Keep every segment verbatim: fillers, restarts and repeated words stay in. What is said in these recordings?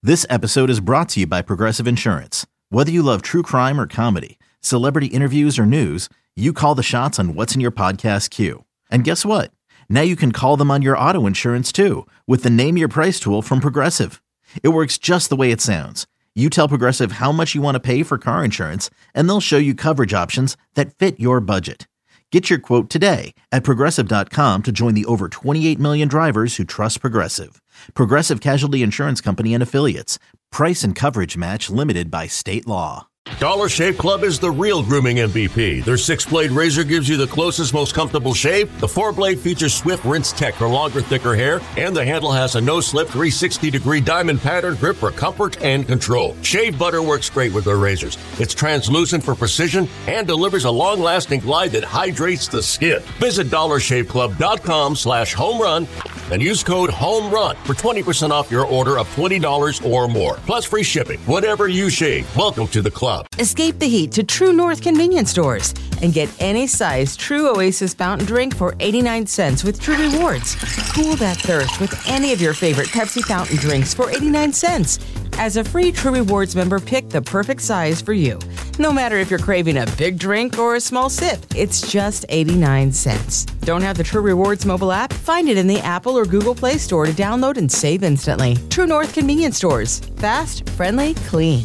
This episode is brought to you by Progressive Insurance. Whether you love true crime or comedy, celebrity interviews or news, you call the shots on what's in your podcast queue. And guess what? Now you can call them on your auto insurance too with the Name Your Price tool from Progressive. It works just the way it sounds. You tell Progressive how much you want to pay for car insurance, and they'll show you coverage options that fit your budget. Get your quote today at Progressive dot com to join the over twenty-eight million drivers who trust Progressive. Progressive Casualty Insurance Company and Affiliates. Price and coverage match limited by state law. Dollar Shave Club is the real grooming M V P. Their six-blade razor gives you the closest, most comfortable shave. The four-blade features swift rinse tech for longer, thicker hair. And the handle has a no-slip three hundred sixty degree diamond pattern grip for comfort and control. Shave butter works great with their razors. It's translucent for precision and delivers a long-lasting glide that hydrates the skin. Visit dollar shave club dot com slash home run and use code HOMERUN for twenty percent off your order of twenty dollars or more. Plus free shipping. Whatever you shave, welcome to the club. Escape the heat to True North convenience stores and get any size True Oasis fountain drink for eighty-nine cents with True Rewards. Cool that thirst with any of your favorite Pepsi fountain drinks for eighty-nine cents. As a free True Rewards member, pick the perfect size for you. No matter if you're craving a big drink or a small sip, it's just eighty-nine cents. Don't have the True Rewards mobile app? Find it in the Apple or Google Play Store to download and save instantly. True North convenience stores. Fast, friendly, clean.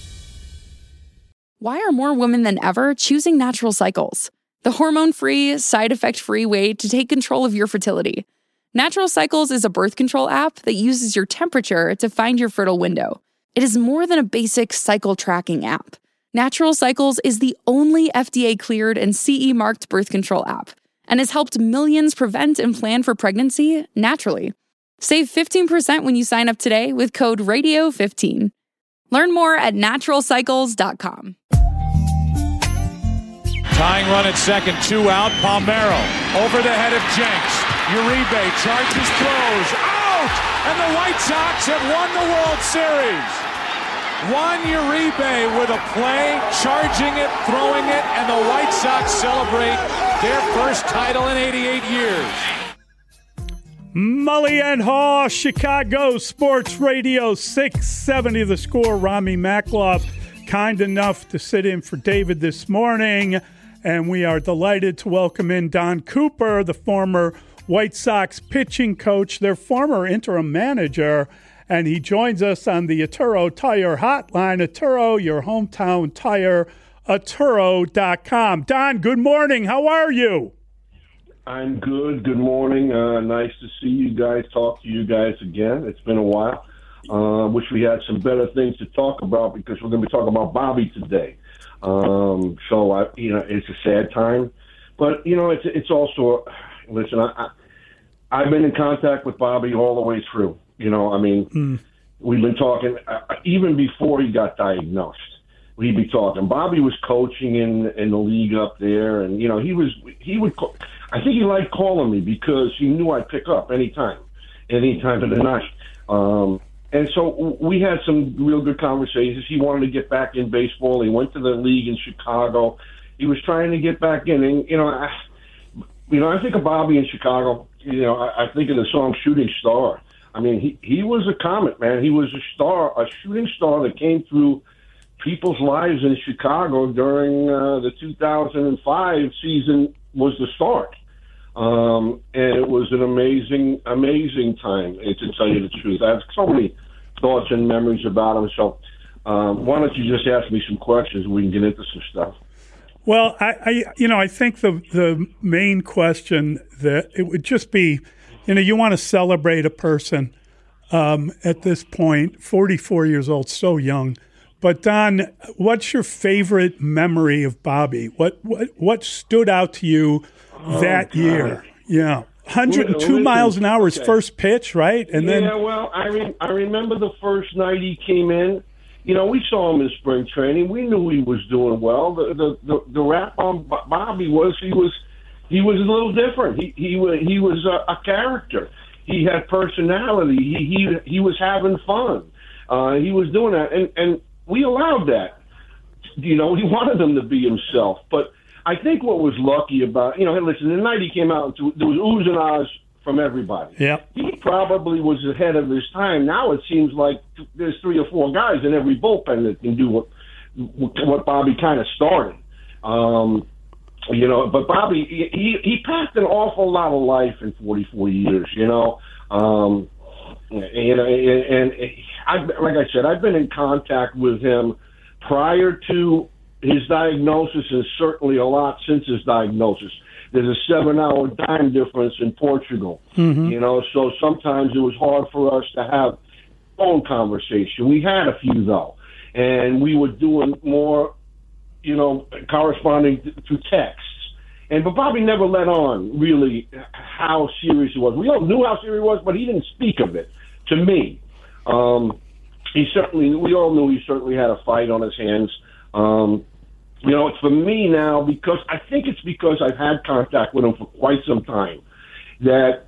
Why are more women than ever choosing Natural Cycles? The hormone-free, side-effect-free way to take control of your fertility. Natural Cycles is a birth control app that uses your temperature to find your fertile window. It is more than a basic cycle tracking app. Natural Cycles is the only F D A-cleared and C E-marked birth control app and has helped millions prevent and plan for pregnancy naturally. Save fifteen percent when you sign up today with code radio fifteen. Learn more at natural cycles dot com. Tying run at second, two out. Palmeiro over the head of Jenks. Uribe charges, throws, out! And the White Sox have won the World Series. Juan Uribe with a play, charging it, throwing it, and the White Sox celebrate their first title in eighty-eight years. Mully and Haw, Chicago Sports Radio six seventy The Score. Rami Makloff, kind enough to sit in for David this morning. And we are delighted to welcome in Don Cooper, the former White Sox pitching coach, their former interim manager. And he joins us on the Atturo Tire Hotline. Atturo, your hometown tire, Atturo dot com. Don, good morning. How are you? I'm good. Good morning. Uh, nice to see you guys, talk to you guys again. It's been a while. Uh, wish we had some better things to talk about because we're going to be talking about Bobby today. Um, so, I, you know, it's a sad time. But, you know, it's it's also, listen, I, I, I've been in contact with Bobby all the way through. You know, I mean, mm. we've been talking, uh, even before he got diagnosed. We'd be talking. Bobby was coaching in in the league up there, and you know he was he would. Call, I think he liked calling me because he knew I'd pick up anytime, any time of the night. Um, and so we had some real good conversations. He wanted to get back in baseball. He went to the league in Chicago. He was trying to get back in, and you know, I, you know, I think of Bobby in Chicago. You know, I, I think of the song "Shooting Star." I mean, he he was a comet, man. He was a star, a shooting star that came through people's lives in Chicago during uh, the two thousand five season was the start. Um, and it was an amazing, amazing time, to tell you the truth. I have so many thoughts and memories about him. So um, why don't you just ask me some questions and we can get into some stuff. Well, I, I you know, I think the the main question that it would just be, you know, you want to celebrate a person um, at this point, forty-four years old, so young. But Don, what's your favorite memory of Bobby? What what what stood out to you that oh, year? Yeah, one hundred two miles an hour, his okay. first pitch, right? And yeah, then yeah. Well, I re- I remember the first night he came in. You know, we saw him in spring training. We knew he was doing well. The the the, the rap on Bobby was he was he was a little different. He he was he was a, a character. He had personality. He he he was having fun. Uh, he was doing that, and and. We allowed that. You know, he wanted him to be himself. But I think what was lucky about, you know, hey, listen, the night he came out, there was oohs and ahs from everybody. Yeah. He probably was ahead of his time. Now it seems like there's three or four guys in every bullpen that can do what what Bobby kind of started. Um, you know, but Bobby, he he passed an awful lot of life in forty-four years. You know, um, you know, and, and I, like I said, I've been in contact with him prior to his diagnosis, and certainly a lot since his diagnosis. There's a seven-hour time difference in Portugal, mm-hmm. you know, so sometimes it was hard for us to have phone conversation. We had a few, though, and we were doing more, you know, corresponding through texts. And but Bobby never let on, really, how serious it was. We all knew how serious it was, but he didn't speak of it to me. Um, he certainly, we all knew he certainly had a fight on his hands. Um, you know, it's for me now, because I think it's because I've had contact with him for quite some time, that,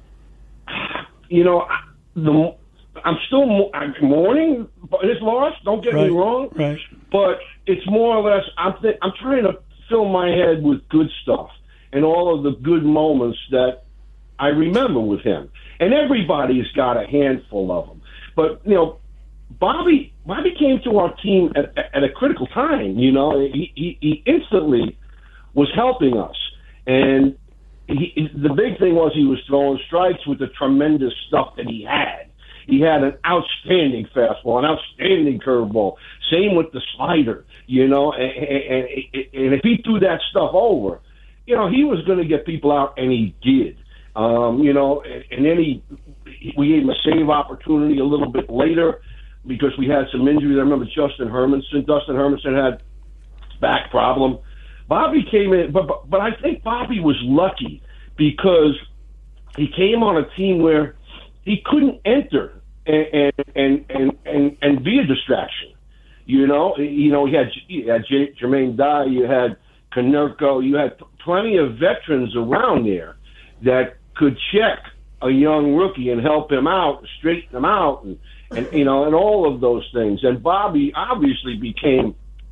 you know, the I'm still I'm mourning his loss, don't get right, me wrong, right. but it's more or less, I'm, th- I'm trying to fill my head with good stuff and all of the good moments that I remember with him. And everybody's got a handful of them. But, you know, Bobby Bobby came to our team at, at a critical time. You know, he, he, he instantly was helping us, and he, the big thing was he was throwing strikes with the tremendous stuff that he had. He had an outstanding fastball, an outstanding curveball. Same with the slider. You know, and, and, and if he threw that stuff over, you know, he was going to get people out, and he did. Um, you know, and, and then he we gave him a save opportunity a little bit later, because we had some injuries. I remember Justin Hermanson. Dustin Hermanson had back problem. Bobby came in, but, but but I think Bobby was lucky because he came on a team where he couldn't enter and and and and, and be a distraction. You know, you know, he had you had Jermaine Dye, you had Konerko, you had plenty of veterans around there that could check a young rookie and help him out, straighten him out, and. And, you know, and all of those things. And Bobby obviously became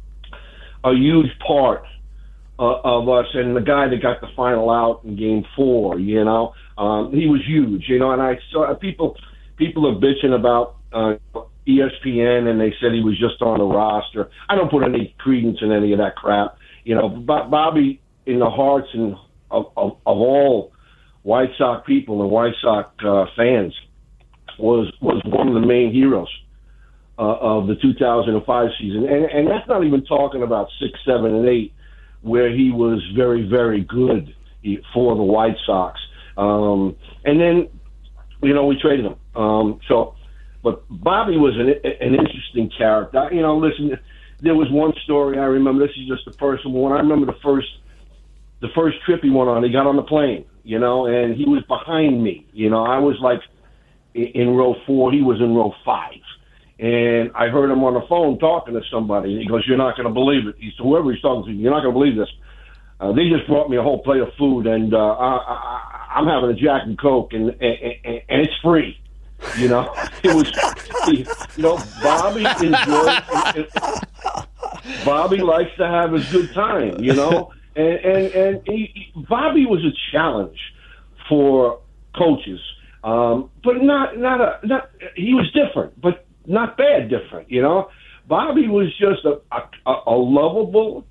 a huge part uh, of us, and the guy that got the final out in game four, you know, um, he was huge, you know, and I saw people, people are bitching about uh, E S P N, and they said he was just on the roster. I don't put any credence in any of that crap. You know, Bob, Bobby, in the hearts and of, of, of all White Sox people and White Sox uh, fans, was was one of the main heroes uh, of the two thousand five season. And, and that's not even talking about six, seven, and eight, where he was very, very good for the White Sox. Um, and then, you know, we traded him. Um, so, but Bobby was an, an interesting character. You know, listen, there was one story I remember. This is just the personal one. I remember the first, the first trip he went on. He got on the plane, you know, and he was behind me. You know, I was like, in row four, he was in row five. And I heard him on the phone talking to somebody. And he goes, "You're not going to believe it." He said, whoever he's talking to, "You're not going to believe this. Uh, they just brought me a whole plate of food, and uh, I, I, I'm having a Jack and Coke, and, and, and it's free." You know, it was, he, you know, Bobby enjoys, Bobby likes to have his good time, you know. And, and, and he, he, Bobby was a challenge for coaches. Um, but not, not a, not, he was different, but not bad different, you know. Bobby was just a, a, a lovable,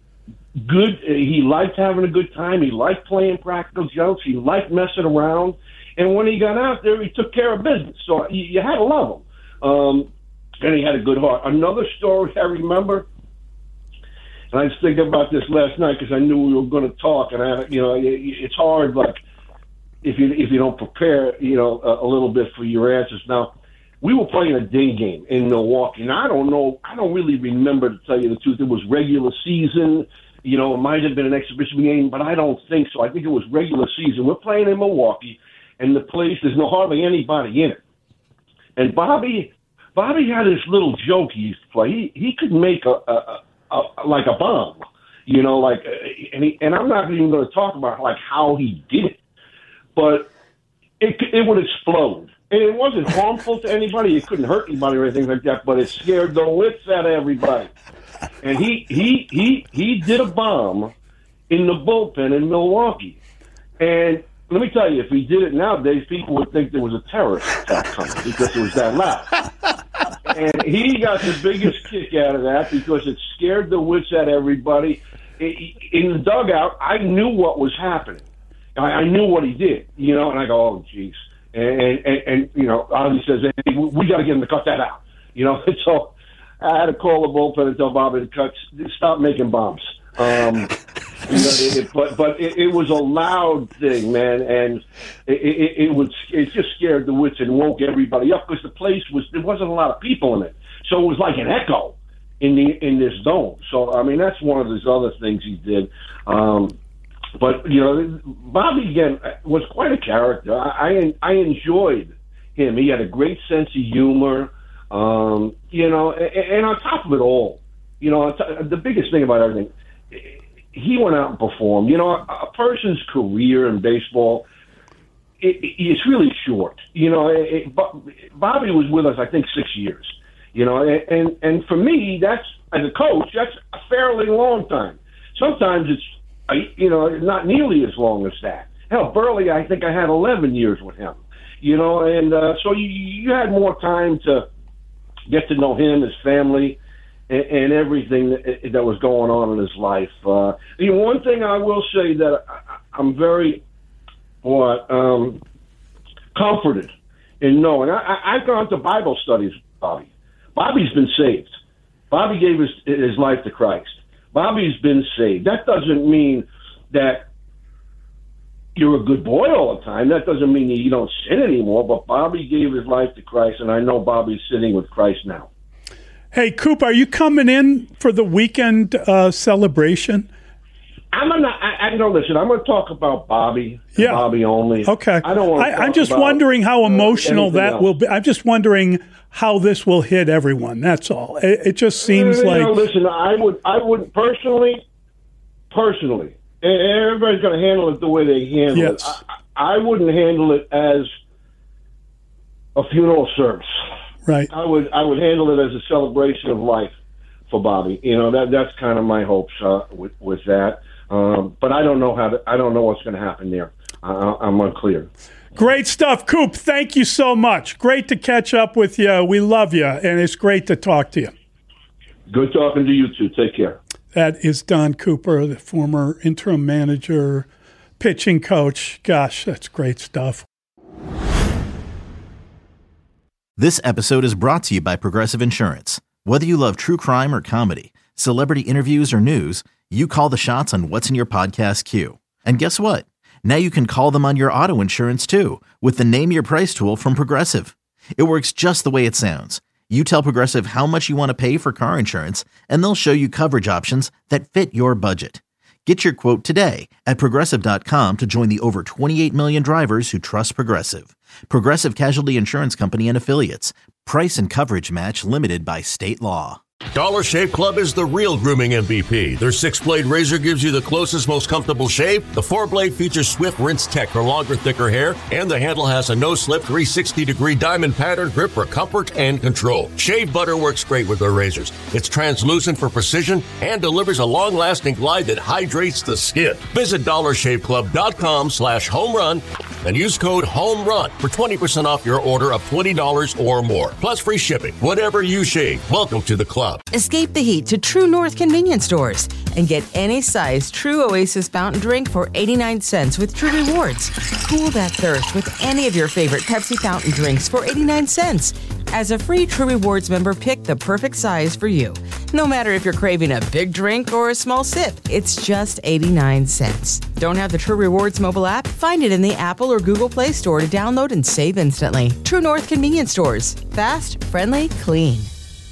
good, he liked having a good time. He liked playing practical jokes. He liked messing around. And when he got out there, he took care of business. So you, you had to love him. Um, and he had a good heart. Another story I remember, and I was thinking about this last night because I knew we were going to talk, and I, you know, it, it's hard, like, if you if you don't prepare, you know, a, a little bit for your answers. Now, we were playing a day game in Milwaukee, and I don't know, I don't really remember, to tell you the truth. It was regular season. You know, it might have been an exhibition game, but I don't think so. I think it was regular season. We're playing in Milwaukee, and the place, there's no hardly anybody in it. And Bobby, Bobby had this little joke he used to play. He he could make a, a, a, a like a bomb, you know, like, and he, and I'm not even going to talk about like how he did it. But it it would explode. And it wasn't harmful to anybody. It couldn't hurt anybody or anything like that, but it scared the wits out of everybody. And he he he he did a bomb in the bullpen in Milwaukee. And let me tell you, if he did it nowadays, people would think there was a terrorist attack coming because it was that loud. And he got the biggest kick out of that because it scared the wits out of everybody. In the dugout, I knew what was happening. I knew what he did, you know, and I go, oh, jeez. And, and, and, you know, Ozzie says, hey, we got to get him to cut that out. You know, so I had to call the bullpen and tell Bobby to cut, stop making bombs. Um, you know, it, it, but but it, it was a loud thing, man, and it, it, it was it just scared the wits and woke everybody up because the place was there wasn't a lot of people in it, so it was like an echo in the in this dome. So I mean that's one of those other things he did. Um, but you know, Bobby again was quite a character. I I, I enjoyed him. He had a great sense of humor. Um, you know, and, and on top of it all, you know, the biggest thing about everything. He went out and performed. You know, a, a person's career in baseball, it, it, it's really short. You know, it, it, Bobby was with us, I think, six years. You know, and, and and for me, that's as a coach, that's a fairly long time. Sometimes it's, you know, not nearly as long as that. Hell, Burley, I think I had eleven years with him. You know, and uh, so you, you had more time to get to know him, his family, and everything that, that was going on in his life. Uh, you know, one thing I will say that I, I'm very what um, comforted in knowing. I, I've gone to Bible studies with Bobby. Bobby's been saved. Bobby gave his, his life to Christ. Bobby's been saved. That doesn't mean that you're a good boy all the time. That doesn't mean that you don't sin anymore, but Bobby gave his life to Christ, and I know Bobby's sitting with Christ now. Hey, Coop, are you coming in for the weekend uh, celebration? I'm gonna. I, I don't listen. I'm going to talk about Bobby. Yeah. Bobby only. Okay. I don't want. I, I'm just wondering how emotional uh, that else. will be. I'm just wondering how this will hit everyone. That's all. It, it just seems you like. Know, listen, I would. I would personally. Personally, everybody's going to handle it the way they handle yes. it. I, I wouldn't handle it as a funeral service. Right. I would I would handle it as a celebration of life for Bobby. You know, that that's kind of my hopes uh, with with that. Um, but I don't know how to, I don't know what's going to happen there. Uh, I'm unclear. Great stuff, Coop. Thank you so much. Great to catch up with you. We love you, and it's great to talk to you. Good talking to you too. Take care. That is Don Cooper, the former interim manager, pitching coach. Gosh, that's great stuff. This episode is brought to you by Progressive Insurance. Whether you love true crime or comedy, celebrity interviews or news, you call the shots on what's in your podcast queue. And guess what? Now you can call them on your auto insurance too with the Name Your Price tool from Progressive. It works just the way it sounds. You tell Progressive how much you want to pay for car insurance, and they'll show you coverage options that fit your budget. Get your quote today at Progressive dot com to join the over twenty-eight million drivers who trust Progressive. Progressive Casualty Insurance Company and Affiliates. Price and coverage match limited by state law. Dollar Shave Club is the real grooming M V P. Their six-blade razor gives you the closest, most comfortable shave. The four-blade features Swift Rinse Tech for longer, thicker hair. And the handle has a no-slip three hundred sixty degree diamond pattern grip for comfort and control. Shave butter works great with their razors. It's translucent for precision and delivers a long-lasting glide that hydrates the skin. Visit dollar shave club dot com slash home run and use code HOMERUN for twenty percent off your order of twenty dollars or more. Plus free shipping. Whatever you shave, welcome to the club. Escape the heat to True North convenience stores and get any size True Oasis fountain drink for eighty-nine cents with True Rewards. Cool that thirst with any of your favorite Pepsi fountain drinks for eighty-nine cents. As a free True Rewards member, pick the perfect size for you. No matter if you're craving a big drink or a small sip, it's just eighty-nine cents. Don't have the True Rewards mobile app? Find it in the Apple or Google Play Store to download and save instantly. True North convenience stores. Fast, friendly, clean.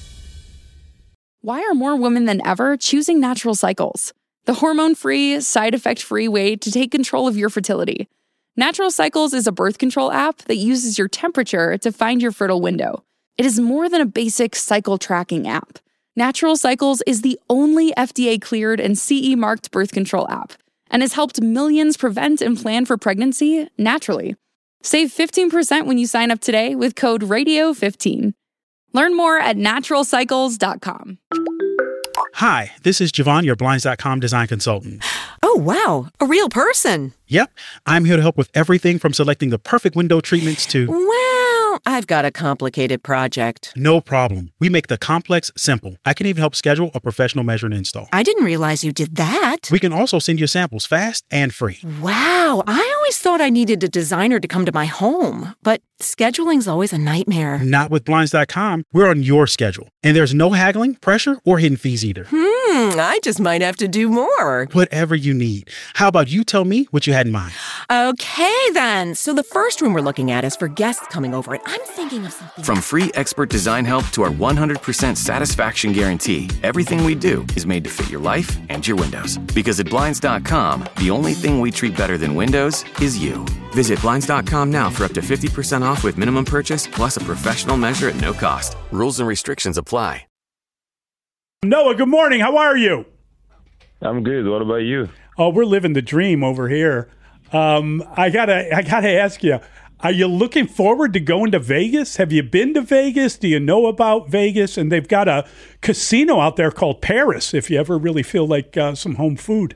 Why are more women than ever choosing Natural Cycles? The hormone-free, side-effect-free way to take control of your fertility. Natural Cycles is a birth control app that uses your temperature to find your fertile window. It is more than a basic cycle tracking app. Natural Cycles is the only F D A-cleared and C E-marked birth control app and has helped millions prevent and plan for pregnancy naturally. Save fifteen percent when you sign up today with code radio fifteen. Learn more at natural cycles dot com. Hi, this is Javon, your Blinds dot com design consultant. Oh, wow. A real person. Yep. I'm here to help with everything from selecting the perfect window treatments to... Well, I've got a complicated project. No problem. We make the complex simple. I can even help schedule a professional measure and install. I didn't realize you did that. We can also send you samples fast and free. Wow. I always thought I needed a designer to come to my home, but scheduling's always a nightmare. Not with Blinds dot com. We're on your schedule. And there's no haggling, pressure, or hidden fees either. Hmm, I just might have to do more. Whatever you need. How about you tell me what you had in mind? Okay, then. So the first room we're looking at is for guests coming over, and I'm thinking of something... From free expert design help to our one hundred percent satisfaction guarantee, everything we do is made to fit your life and your windows. Because at Blinds dot com, the only thing we treat better than windows is you. Visit Blinds dot com now for up to fifty percent off with minimum purchase, plus a professional measure at no cost. Rules and restrictions apply. Noah, good morning. How are you? I'm good. What about you? Oh, we're living the dream over here. Um, I gotta, I gotta ask you: are you looking forward to going to Vegas? Have you been to Vegas? Do you know about Vegas? And they've got a casino out there called Paris. If you ever really feel like uh, some home food.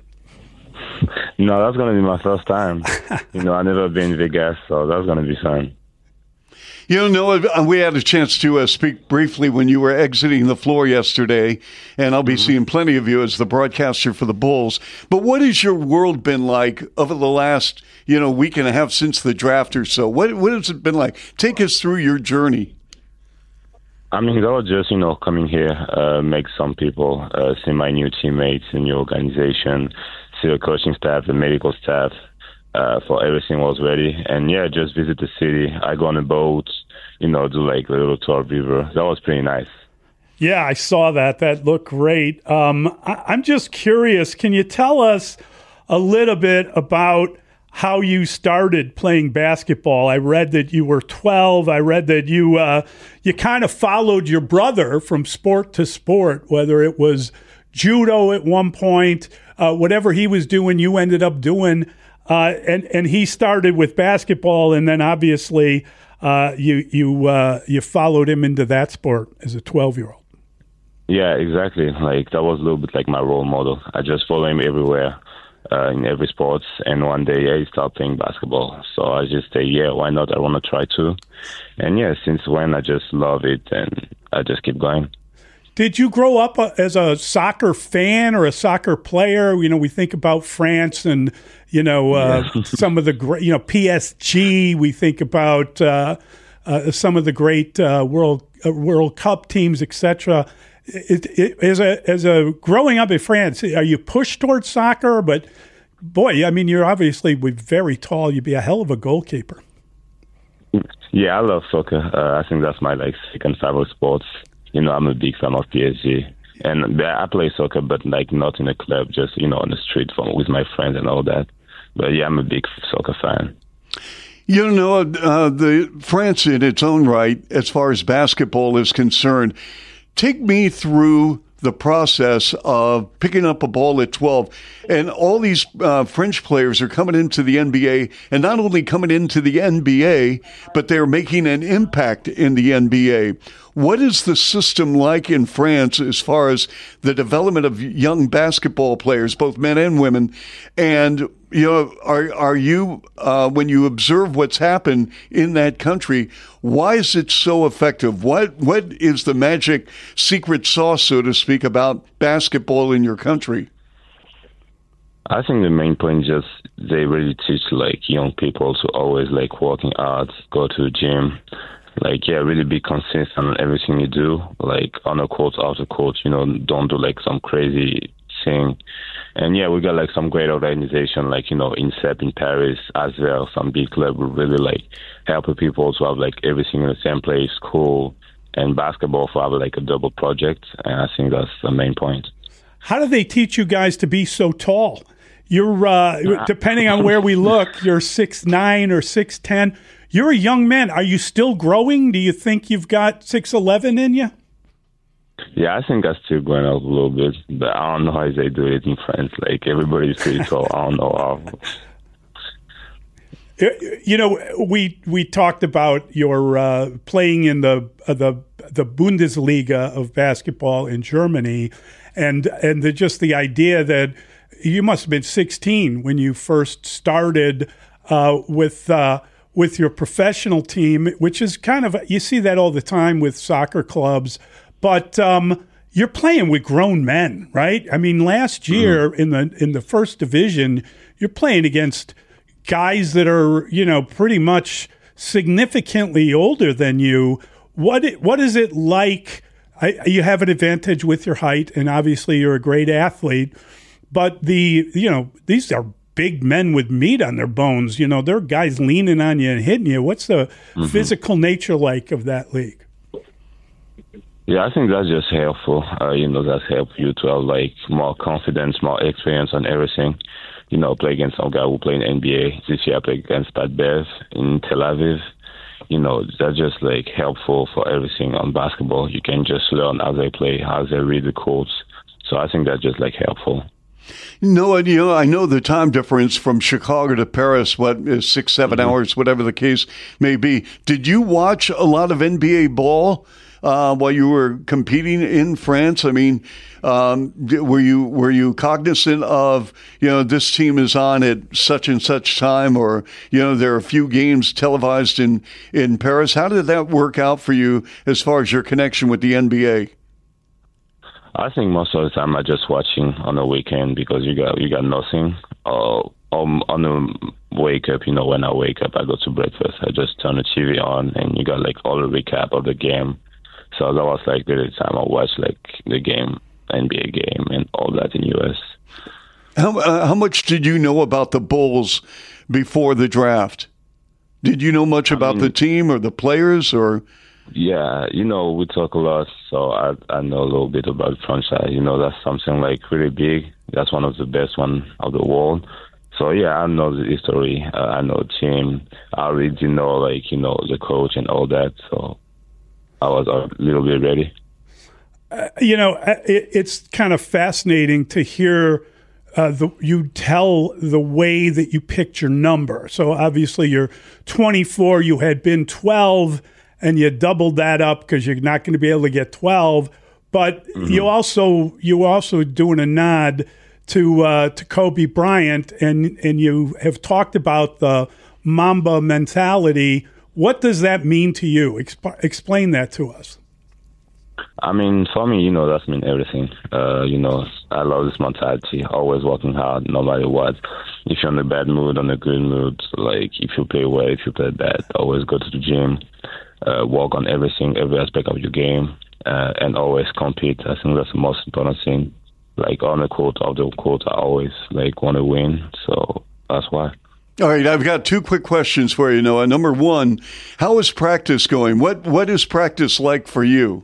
No, that's gonna be my first time. You know, I've never been to Vegas, so that's gonna be fun. You know, we had a chance to uh, speak briefly when you were exiting the floor yesterday, and I'll be mm-hmm. seeing plenty of you as the broadcaster for the Bulls. But what has your world been like over the last, you know, week and a half since the draft or so? What what has it been like? Take us through your journey. I mean, that was just, you know, coming here, uh, make some people uh, see my new teammates, the new organization, see the coaching staff, the medical staff. Uh, for everything was ready, and yeah, just visit the city. I go on a boat, you know, do like a little tour of river. That was pretty nice. Yeah, I saw that. That looked great. Um, I- I'm just curious. Can you tell us a little bit about how you started playing basketball? I read that you were twelve. I read that you uh, you kind of followed your brother from sport to sport, whether it was judo at one point, uh, whatever he was doing, you ended up doing. Uh, and and he started with basketball, and then obviously uh, you you uh, you followed him into that sport as a twelve-year-old. Yeah, exactly. Like that was a little bit like my role model. I just follow him everywhere, uh, in every sports. And one day, yeah, he started playing basketball. So I just say, yeah, why not? I want to try too. And yeah, since when I just love it, and I just keep going. Did you grow up as a soccer fan or a soccer player? You know, we think about France and, you know, uh, yeah. some of the great, you know, P S G. We think about uh, uh, some of the great uh, World uh, World Cup teams, et cetera. As a as a growing up in France, are you pushed towards soccer? But boy, I mean, you're obviously very tall. You'd be a hell of a goalkeeper. Yeah, I love soccer. Uh, I think that's my like second favorite sports. You know, I'm a big fan of P S G. And I play soccer, but like not in a club, just, you know, on the street from, with my friends and all that. But yeah, I'm a big soccer fan. You know, uh, the France in its own right, as far as basketball is concerned, take me through the process of picking up a ball at twelve. And all these uh, French players are coming into the N B A, and not only coming into the N B A, but they're making an impact in the N B A. What is the system like in France as far as the development of young basketball players, both men and women? And, you know, are are you, uh, when you observe what's happened in that country, why is it so effective? What What is the magic secret sauce, so to speak, about basketball in your country? I think the main point is just they really teach, like, young people to always, like, working out, go to the gym. Like, yeah, really be consistent on everything you do, like on a court, out of court, you know, don't do like some crazy thing. And yeah, we got like some great organization, like, you know, INSEP in Paris as well, some big club who really like help people to have like everything in the same place, school and basketball for have like a double project. And I think that's the main point. How do they teach you guys to be so tall? You're, uh, depending on where we look, you're six nine or six ten. You're a young man. Are you still growing? Do you think you've got six eleven in you? Yeah, I think I'm still going up a little bit, but I don't know how they do it in France. Like, everybody's pretty tall. I don't know how. You know, we we talked about your uh, playing in the uh, the the Bundesliga of basketball in Germany, and and the, just the idea that you must have been sixteen when you first started uh, with uh, with your professional team, which is kind of, you see that all the time with soccer clubs, but um, you're playing with grown men, right? I mean, last year mm-hmm. in the in the first division, you're playing against guys that are, you know, pretty much significantly older than you. What what is it like? I, you have an advantage with your height, and obviously you're a great athlete. But the you know these are big men with meat on their bones. You know, there are guys leaning on you and hitting you. What's the mm-hmm. physical nature like of that league? Yeah, I think that's just helpful. Uh, you know, that's helped you to have like more confidence, more experience on everything. You know, play against some guy who play in N B A. This year I played against Pat Bev in Tel Aviv. You know, that's just like helpful for everything on basketball. You can just learn how they play, how they read the courts. So I think that's just like helpful. No, you know, I know the time difference from Chicago to Paris, what is six, seven mm-hmm. hours, whatever the case may be. Did you watch a lot of N B A ball uh, while you were competing in France? I mean, um, were you were you cognizant of, you know, this team is on at such and such time, or, you know, there are a few games televised in, in Paris? How did that work out for you as far as your connection with the N B A? I think most of the time I just watching on the weekend because you got you got nothing. Uh, um, on the wake up, you know, when I wake up, I go to breakfast. I just turn the T V on, and you got like all the recap of the game. So that was like the time I watched like the game, N B A game, and all that in U S. How uh, how much did you know about the Bulls before the draft? Did you know much about I mean, the team or the players or? Yeah, you know, we talk a lot, so I I know a little bit about the franchise. You know, that's something like really big. That's one of the best one of the world. So yeah, I know the history. Uh, I know the team. I already know, like, you know, the coach and all that. So I was a little bit ready. Uh, you know, it, it's kind of fascinating to hear uh, the, you tell the way that you picked your number. So obviously you're twenty-four. You had been twelve. And you doubled that up because you're not going to be able to get twelve. But mm-hmm. you also you also doing a nod to uh, to Kobe Bryant, and and you have talked about the Mamba mentality. What does that mean to you? Exp- explain that to us. I mean, for me, you know, that's mean everything. Uh, you know, I love this mentality. Always working hard, no matter what. If you're in a bad mood, on a good mood, like if you play well, if you play bad, always go to the gym. Uh, work on everything, every aspect of your game, uh, and always compete. I think that's the most important thing. Like on the court, off the court, I always like want to win. So that's why. All right, I've got two quick questions for you, Noah. Number one, how is practice going? What What is practice like for you?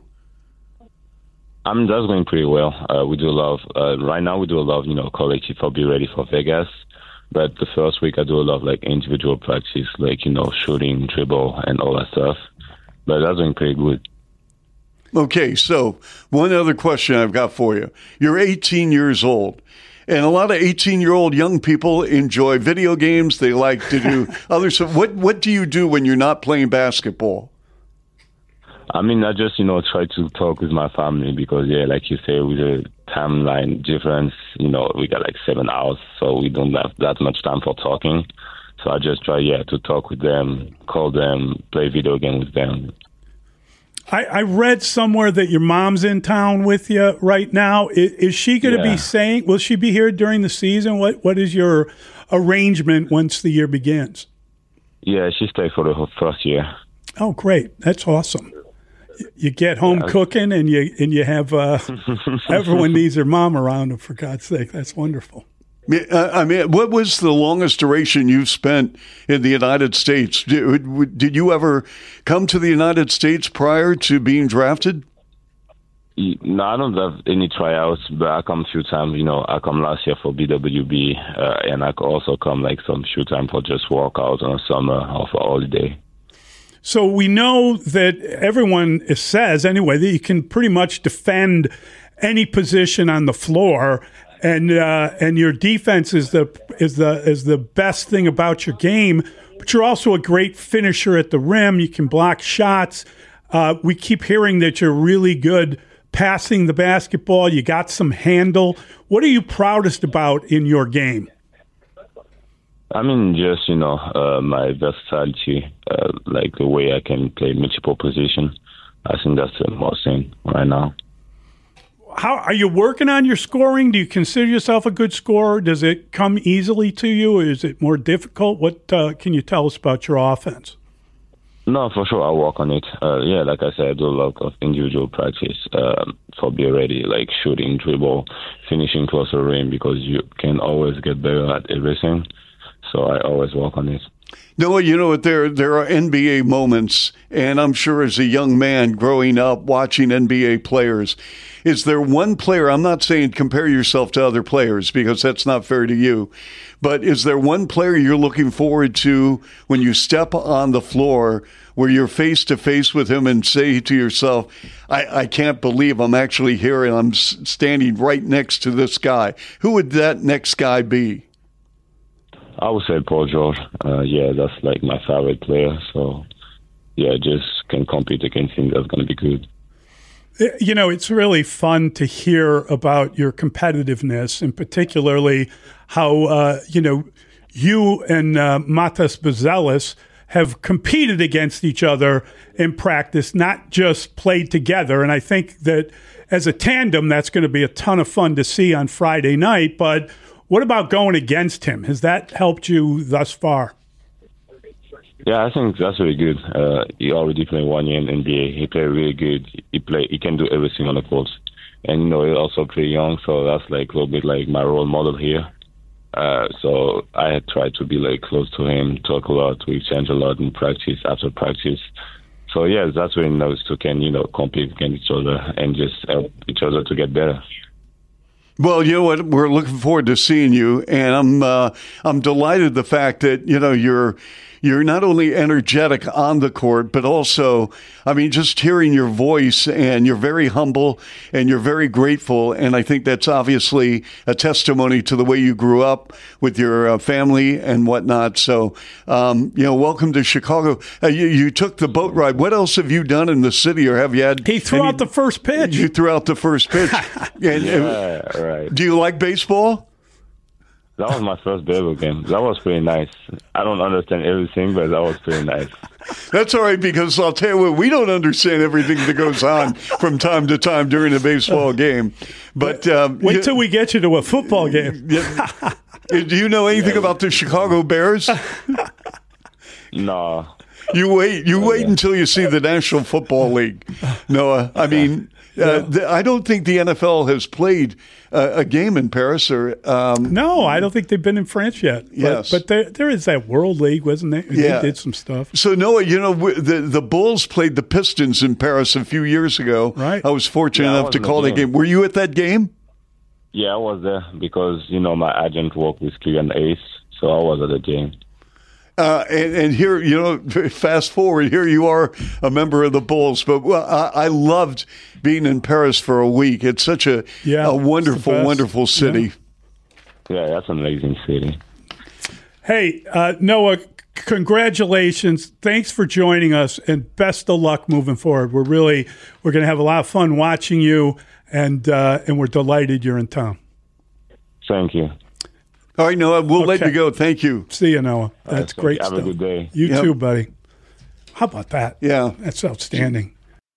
I mean, that's going pretty well. Uh, we do a lot of, uh, right now we do a lot of, you know, collective for be ready for Vegas. But the first week I do a lot of like individual practice, like, you know, shooting, dribble, and all that stuff. But that's doing pretty good. Okay, so one other question I've got for you. You're eighteen years old, and a lot of eighteen-year-old young people enjoy video games. They like to do other stuff. What, what do you do when you're not playing basketball? I mean, I just, you know, try to talk with my family because, yeah, like you say, with the timeline difference, you know, we got like seven hours, so we don't have that much time for talking. So I just try, yeah, to talk with them, call them, play video game with them. I, I read somewhere that your mom's in town with you right now. Is, is she going to yeah. be saying, will she be here during the season? What What is your arrangement once the year begins? Yeah, she stays for the first year. Oh, great. That's awesome. You get home yeah. cooking and you and you have, uh, everyone needs their mom around them, for God's sake. That's wonderful. I mean, what was the longest duration you've spent in the United States? Did, did you ever come to the United States prior to being drafted? No, I don't have any tryouts, but I come a few times. You know, I come last year for B W B, uh, and I also come like some few times for just workouts on a summer or for holiday. So we know that everyone says, anyway, that you can pretty much defend any position on the floor. And uh, and your defense is the is the is the best thing about your game, but you're also a great finisher at the rim. You can block shots. Uh, we keep hearing that you're really good passing the basketball. You got some handle. What are you proudest about in your game? I mean, just, you know, uh, my versatility, uh, like the way I can play multiple positions. I think that's the most thing right now. How are you working on your scoring? Do you consider yourself a good scorer? Does it come easily to you, or is it more difficult? What uh, can you tell us about your offense? No, for sure, I work on it. Uh, yeah, like I said, I do a lot of individual practice uh, for be ready, like shooting, dribble, finishing close to the rim, because you can always get better at everything. So I always work on it. No, you know what? There, there are N B A moments, and I'm sure as a young man growing up watching N B A players, is there one player, I'm not saying compare yourself to other players because that's not fair to you, but is there one player you're looking forward to when you step on the floor where you're face to face with him and say to yourself, I, I can't believe I'm actually here and I'm standing right next to this guy? Who would that next guy be? I would say Paul George. Uh, yeah, that's like my favorite player. So, yeah, just can compete against him. That's going to be good. You know, it's really fun to hear about your competitiveness, and particularly how, uh, you know, you and uh, Matas Buzelis have competed against each other in practice, not just played together. And I think that as a tandem, that's going to be a ton of fun to see on Friday night. But what about going against him? Has that helped you thus far? Yeah, I think that's really good. Uh, he already played one year in N B A. He played really good. He play. He can do everything on the court. And, you know, he also play young, so that's like a little bit like my role model here. Uh, so I had tried to be like close to him, talk a lot, we exchange a lot in practice, after practice. So, yeah, that's really nice to can, you know, compete against each other and just help each other to get better. Well, you know what? We're looking forward to seeing you, and I'm uh, I'm delighted the fact that, you know, you're you're not only energetic on the court, but also, I mean, just hearing your voice, and you're very humble and you're very grateful, and I think that's obviously a testimony to the way you grew up with your uh, family and whatnot. So, um, you know, welcome to Chicago. Uh, you, you took the boat ride. What else have you done in the city, or have you had? He threw any, out the first pitch. You threw out the first pitch. and, yeah, right. Do you like baseball? That was my first baseball game. That was pretty nice. I don't understand everything, but that was pretty nice. That's all right, because I'll tell you what, we don't understand everything that goes on from time to time during a baseball game. But um, wait till we get you to a football game. Yeah. Do you know anything yeah. about the Chicago Bears? No. You wait. You wait yeah. until you see the National Football League, Noah. I mean, uh, the, I don't think the N F L has played uh, a game in Paris. Or um, no, I don't think they've been in France yet. But, yes, but there, there is that World League, wasn't there? Yeah. They did some stuff. So Noah, you know, the the Bulls played the Pistons in Paris a few years ago. Right. I was fortunate yeah, enough to call that game. Were you at that game? Yeah, I was there because, you know, my agent worked with Cleveland Ace, so I was at the game. Uh, and, and here, you know, fast forward, here you are a member of the Bulls. But well, I, I loved being in Paris for a week. It's such a, yeah, a wonderful, wonderful city. Yeah. yeah, that's an amazing city. Hey, uh, Noah, congratulations. Thanks for joining us, and best of luck moving forward. We're really, we're going to have a lot of fun watching you, and uh, and we're delighted you're in town. Thank you. All right, Noah, we'll okay. let you go. Thank you. See you, Noah. That's right, great have stuff. Have a good day. You yep. too, buddy. How about that? Yeah. That's outstanding.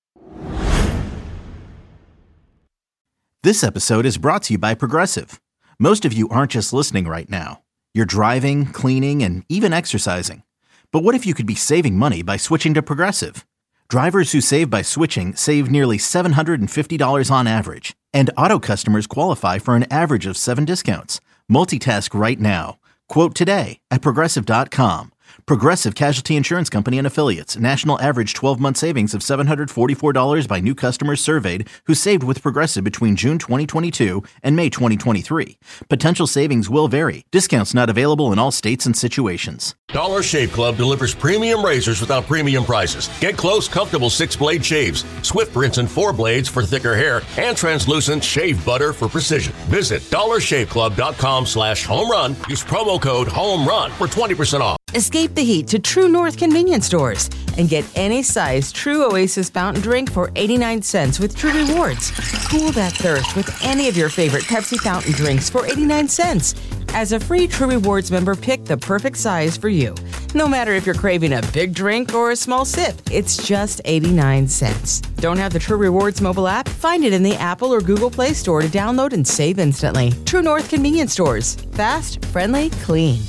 This episode is brought to you by Progressive. Most of you aren't just listening right now. You're driving, cleaning, and even exercising. But what if you could be saving money by switching to Progressive? Drivers who save by switching save nearly seven hundred fifty dollars on average. And auto customers qualify for an average of seven discounts. Multitask right now. Quote today at Progressive dot com. Progressive Casualty Insurance Company and Affiliates. National average twelve-month savings of seven hundred forty-four dollars by new customers surveyed who saved with Progressive between June twenty twenty-two and May twenty twenty-three. Potential savings will vary. Discounts not available in all states and situations. Dollar Shave Club delivers premium razors without premium prices. Get close, comfortable six-blade shaves, swift rinse and four blades for thicker hair, and translucent shave butter for precision. Visit dollar shave club dot com slash home run. Use promo code HOME RUN for twenty percent off. Escape the heat to True North convenience stores and get any size True Oasis fountain drink for eighty-nine cents with True Rewards. Cool that thirst with any of your favorite Pepsi fountain drinks for eighty-nine cents. As a free True Rewards member, pick the perfect size for you. No matter if you're craving a big drink or a small sip, it's just eighty-nine cents. Don't have the True Rewards mobile app? Find it in the Apple or Google Play Store to download and save instantly. True North convenience stores. Fast, friendly, clean.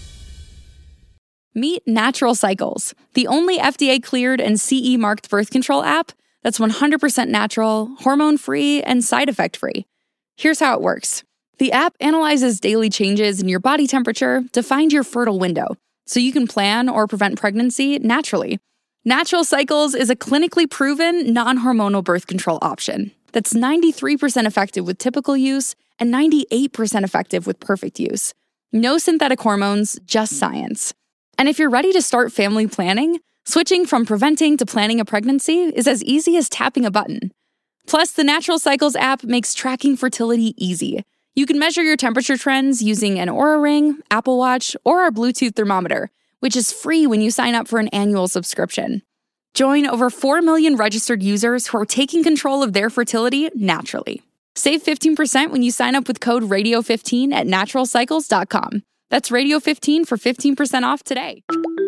Meet Natural Cycles, the only F D A-cleared and C E-marked birth control app that's one hundred percent natural, hormone-free, and side effect-free. Here's how it works. The app analyzes daily changes in your body temperature to find your fertile window, so you can plan or prevent pregnancy naturally. Natural Cycles is a clinically proven, non-hormonal birth control option that's ninety-three percent effective with typical use and ninety-eight percent effective with perfect use. No synthetic hormones, just science. And if you're ready to start family planning, switching from preventing to planning a pregnancy is as easy as tapping a button. Plus, the Natural Cycles app makes tracking fertility easy. You can measure your temperature trends using an Oura Ring, Apple Watch, or our Bluetooth thermometer, which is free when you sign up for an annual subscription. Join over four million registered users who are taking control of their fertility naturally. Save fifteen percent when you sign up with code radio fifteen at natural cycles dot com. That's radio fifteen for fifteen percent off today.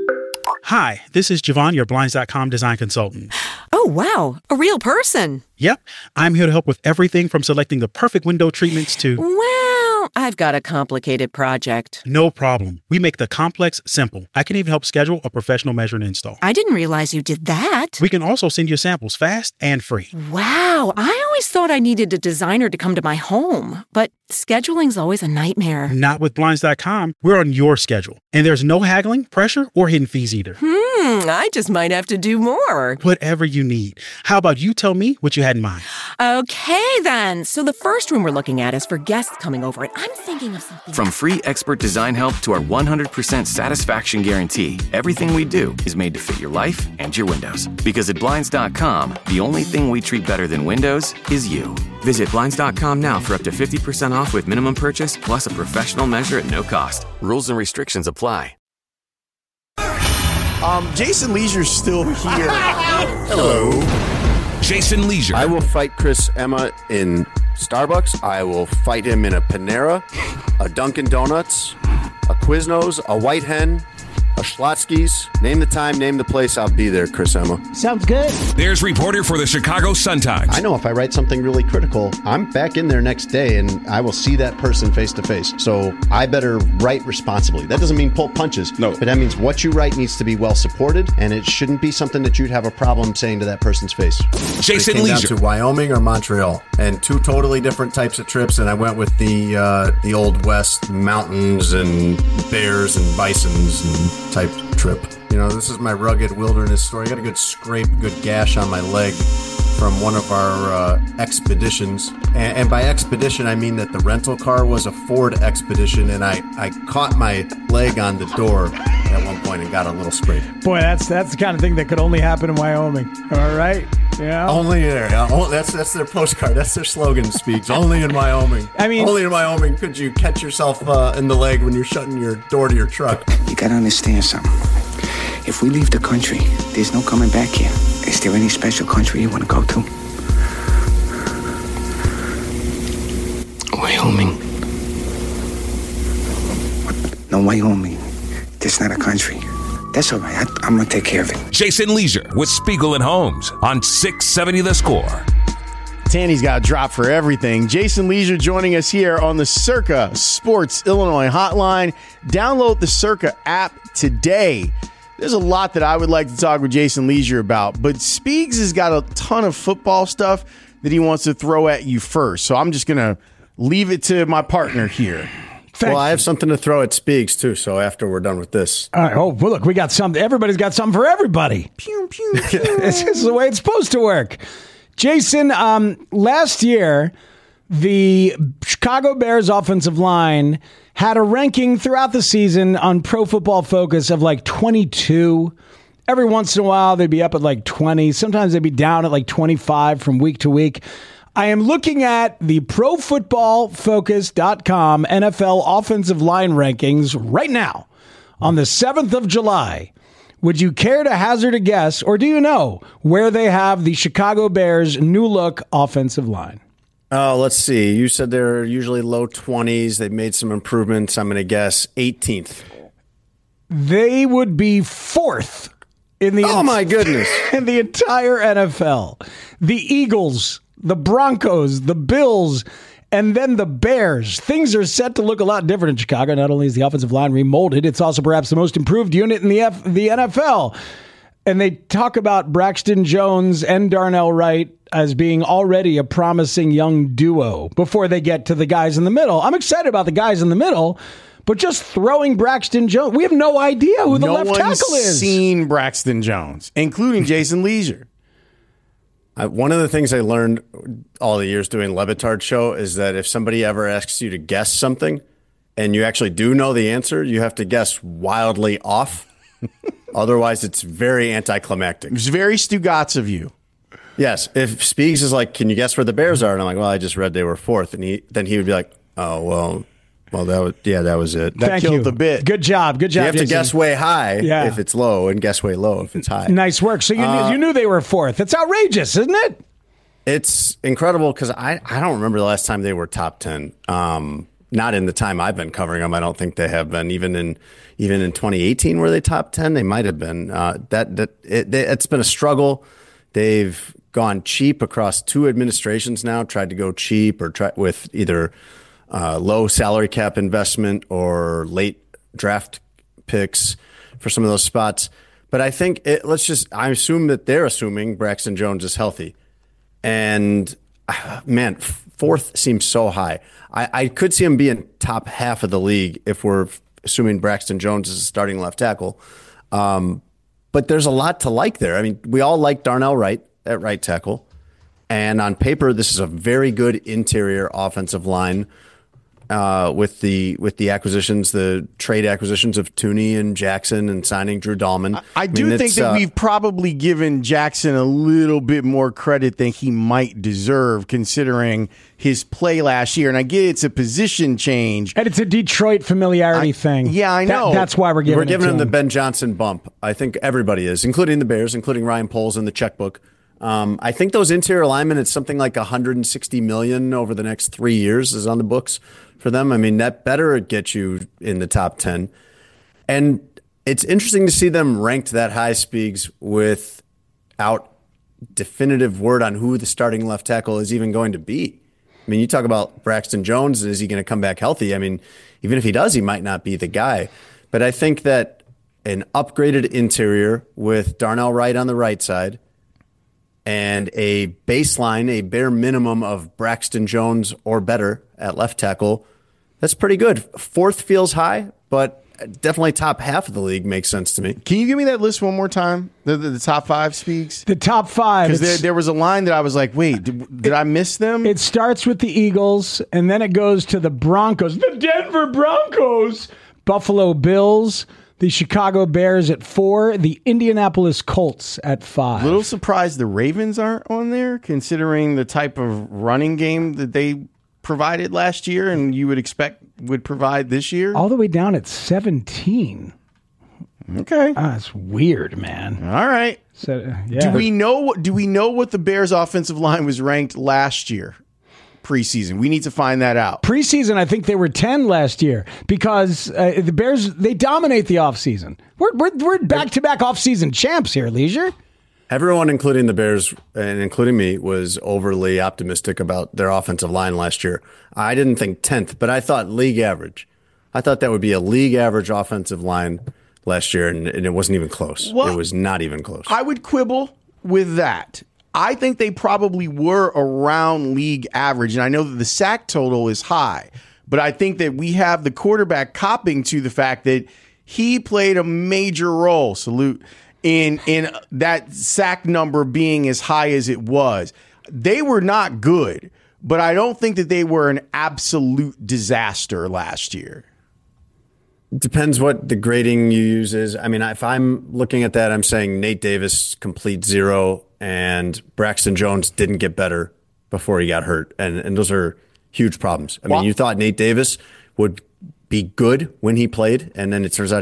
Hi, this is Javon, your Blinds dot com design consultant. Oh, wow. A real person. Yep. I'm here to help with everything from selecting the perfect window treatments to... Well, I've got a complicated project. No problem. We make the complex simple. I can even help schedule a professional measure and install. I didn't realize you did that. We can also send you samples fast and free. Wow. I always thought I needed a designer to come to my home, but scheduling's always a nightmare. Not with Blinds dot com. We're on your schedule. And there's no haggling, pressure, or hidden fees either. Hmm, I just might have to do more. Whatever you need. How about you tell me what you had in mind? Okay, then. So the first room we're looking at is for guests coming over, and I'm thinking of something. From free expert design help to our one hundred percent satisfaction guarantee, everything we do is made to fit your life and your windows. Because at Blinds dot com, the only thing we treat better than windows is you. Visit Blinds dot com now for up to fifty percent off with minimum purchase plus a professional measure at no cost. Rules and restrictions apply. Um, Jason Leisure's still here. Hello. Jason Leisure. I will fight Chris Emma in Starbucks. I will fight him in a Panera, a Dunkin' Donuts, a Quiznos, a White Hen, a Schlotsky's. Name the time, name the place, I'll be there, Chris Emma. Sounds good. There's reporter for the Chicago Sun-Times. I know if I write something really critical, I'm back in there next day and I will see that person face to face. So I better write responsibly. That doesn't mean pull punches. No. But that means what you write needs to be well supported, and it shouldn't be something that you'd have a problem saying to that person's face. Jason it came Leisure. Down to Wyoming or Montreal, and two totally different types of trips, and I went with the uh, the Old West mountains and bears and bisons and type trip. You know, this is my rugged wilderness story. I got a good scrape, good gash on my leg from one of our uh, expeditions. And, and by expedition, I mean that the rental car was a Ford Expedition, and I, I caught my leg on the door at one point and got a little scrape. Boy, that's that's the kind of thing that could only happen in Wyoming. All right? Yeah. Only there. Yeah. Oh, that's that's their postcard. That's their slogan speaks. Only in Wyoming. I mean, only in Wyoming could you catch yourself uh, in the leg when you're shutting your door to your truck. You gotta understand something. If we leave the country, there's no coming back here. Is there any special country you want to go to? Wyoming. What? No, Wyoming. That's not a country. That's all right. I, I'm going to take care of it. Jason Leisure with Spiegel and Holmes on six seventy The Score. Tanny's got a drop for everything. Jason Leisure joining us here on the Circa Sports Illinois hotline. Download the Circa app today. There's a lot that I would like to talk with Jason Leisure about, but Speegs has got a ton of football stuff that he wants to throw at you first. So I'm just going to leave it to my partner here. Thank well, I have something to throw at Speegs, too, so after we're done with this. All right. Oh, well, look, we got something. Everybody's got something for everybody. Pew, pew, pew. This is the way it's supposed to work. Jason, um, last year, the Chicago Bears offensive line had a ranking throughout the season on Pro Football Focus of like twenty-two. Every once in a while, they'd be up at like twenty. Sometimes they'd be down at like twenty-five from week to week. I am looking at the pro football focus dot com N F L offensive line rankings right now on the seventh of July. Would you care to hazard a guess, or do you know where they have the Chicago Bears' new look offensive line? Oh, let's see. You said they're usually low twenties. They've made some improvements. I'm going to guess eighteenth. They would be fourth in the Oh my goodness. in the entire N F L. The Eagles, the Broncos, the Bills, and then the Bears. Things are set to look a lot different in Chicago. Not only is the offensive line remolded, it's also perhaps the most improved unit in the F- the N F L. And they talk about Braxton Jones and Darnell Wright as being already a promising young duo before they get to the guys in the middle. I'm excited about the guys in the middle, but just throwing Braxton Jones, we have no idea who the no left one's tackle is. Seen Braxton Jones, including Jason Leisure. I, one of the things I learned all the years doing Le Batard show is that if somebody ever asks you to guess something and you actually do know the answer, you have to guess wildly off. Otherwise, it's very anticlimactic. It's very Stugatz of you. Yes. If Speegs is like, can you guess where the Bears are? And I'm like, well, I just read they were fourth. And he then he would be like, oh, well, well, that was, yeah, that was it. That Thank killed you. the bit. Good job. Good job, You have Jason. to guess way high Yeah. if it's low and guess way low if it's high. Nice work. So you, Uh, knew, you knew they were fourth. It's outrageous, isn't it? It's incredible because I, I don't remember the last time they were top ten. Um, not in the time I've been covering them. I don't think they have been. Even in even in twenty eighteen, were they top ten? They might have been. Uh, that that it, they, it's been a struggle. They've gone cheap across two administrations now. Tried to go cheap or try with either uh, low salary cap investment or late draft picks for some of those spots. But I think it, let's just. I assume that they're assuming Braxton Jones is healthy. And man, fourth seems so high. I, I could see him being top half of the league if we're assuming Braxton Jones is a starting left tackle. Um, but there's a lot to like there. I mean, we all like Darnell Wright at right tackle. And on paper, this is a very good interior offensive line uh, with the with the acquisitions, the trade acquisitions of Tooney and Jackson and signing Drew Dahlman. I, I do mean, think that uh, we've probably given Jackson a little bit more credit than he might deserve, considering his play last year. And I get it's a position change. And it's a Detroit familiarity I, thing. Yeah, I know. That, that's why we're giving We're giving it to him the him. Ben Johnson bump. I think everybody is, including the Bears, including Ryan Poles in the checkbook. Um, I think those interior linemen, it's something like one hundred sixty million dollars over the next three years is on the books for them. I mean, that better get you in the top ten. And it's interesting to see them ranked that high, Speegs, without definitive word on who the starting left tackle is even going to be. I mean, you talk about Braxton Jones. Is he going to come back healthy? I mean, even if he does, he might not be the guy. But I think that an upgraded interior with Darnell Wright on the right side and a baseline, a bare minimum of Braxton Jones or better at left tackle, that's pretty good. Fourth feels high, but definitely top half of the league makes sense to me. Can you give me that list one more time? The, the, the top five Speaks? The top five. Because there, there was a line that I was like, wait, did, did I miss them? It starts with the Eagles, and then it goes to the Broncos. The Denver Broncos. Buffalo Bills. The Chicago Bears at four. The Indianapolis Colts at five. Little surprised the Ravens aren't on there, considering the type of running game that they provided last year and you would expect would provide this year. All the way down at seventeen. Okay. Ah, that's weird, man. All right. So, uh, yeah. Do we know what do we know what the Bears offensive line was ranked last year? Preseason. We need to find that out. Preseason, I think they were ten last year because uh, the Bears, they dominate the offseason. We're, we're, we're back-to-back offseason champs here, Leisure. Everyone, including the Bears and including me, was overly optimistic about their offensive line last year. I didn't think tenth, but I thought league average. I thought that would be a league average offensive line last year, and, and it wasn't even close. Well, it was not even close. I would quibble with that. I think they probably were around league average, and I know that the sack total is high, but I think that we have the quarterback copping to the fact that he played a major role, salute, in, in that sack number being as high as it was. They were not good, but I don't think that they were an absolute disaster last year. Depends what the grading you use is. I mean, if I'm looking at that, I'm saying Nate Davis complete zero and Braxton Jones didn't get better before he got hurt. And and those are huge problems. I mean, Well, you thought Nate Davis would be good when he played, and then it turns out he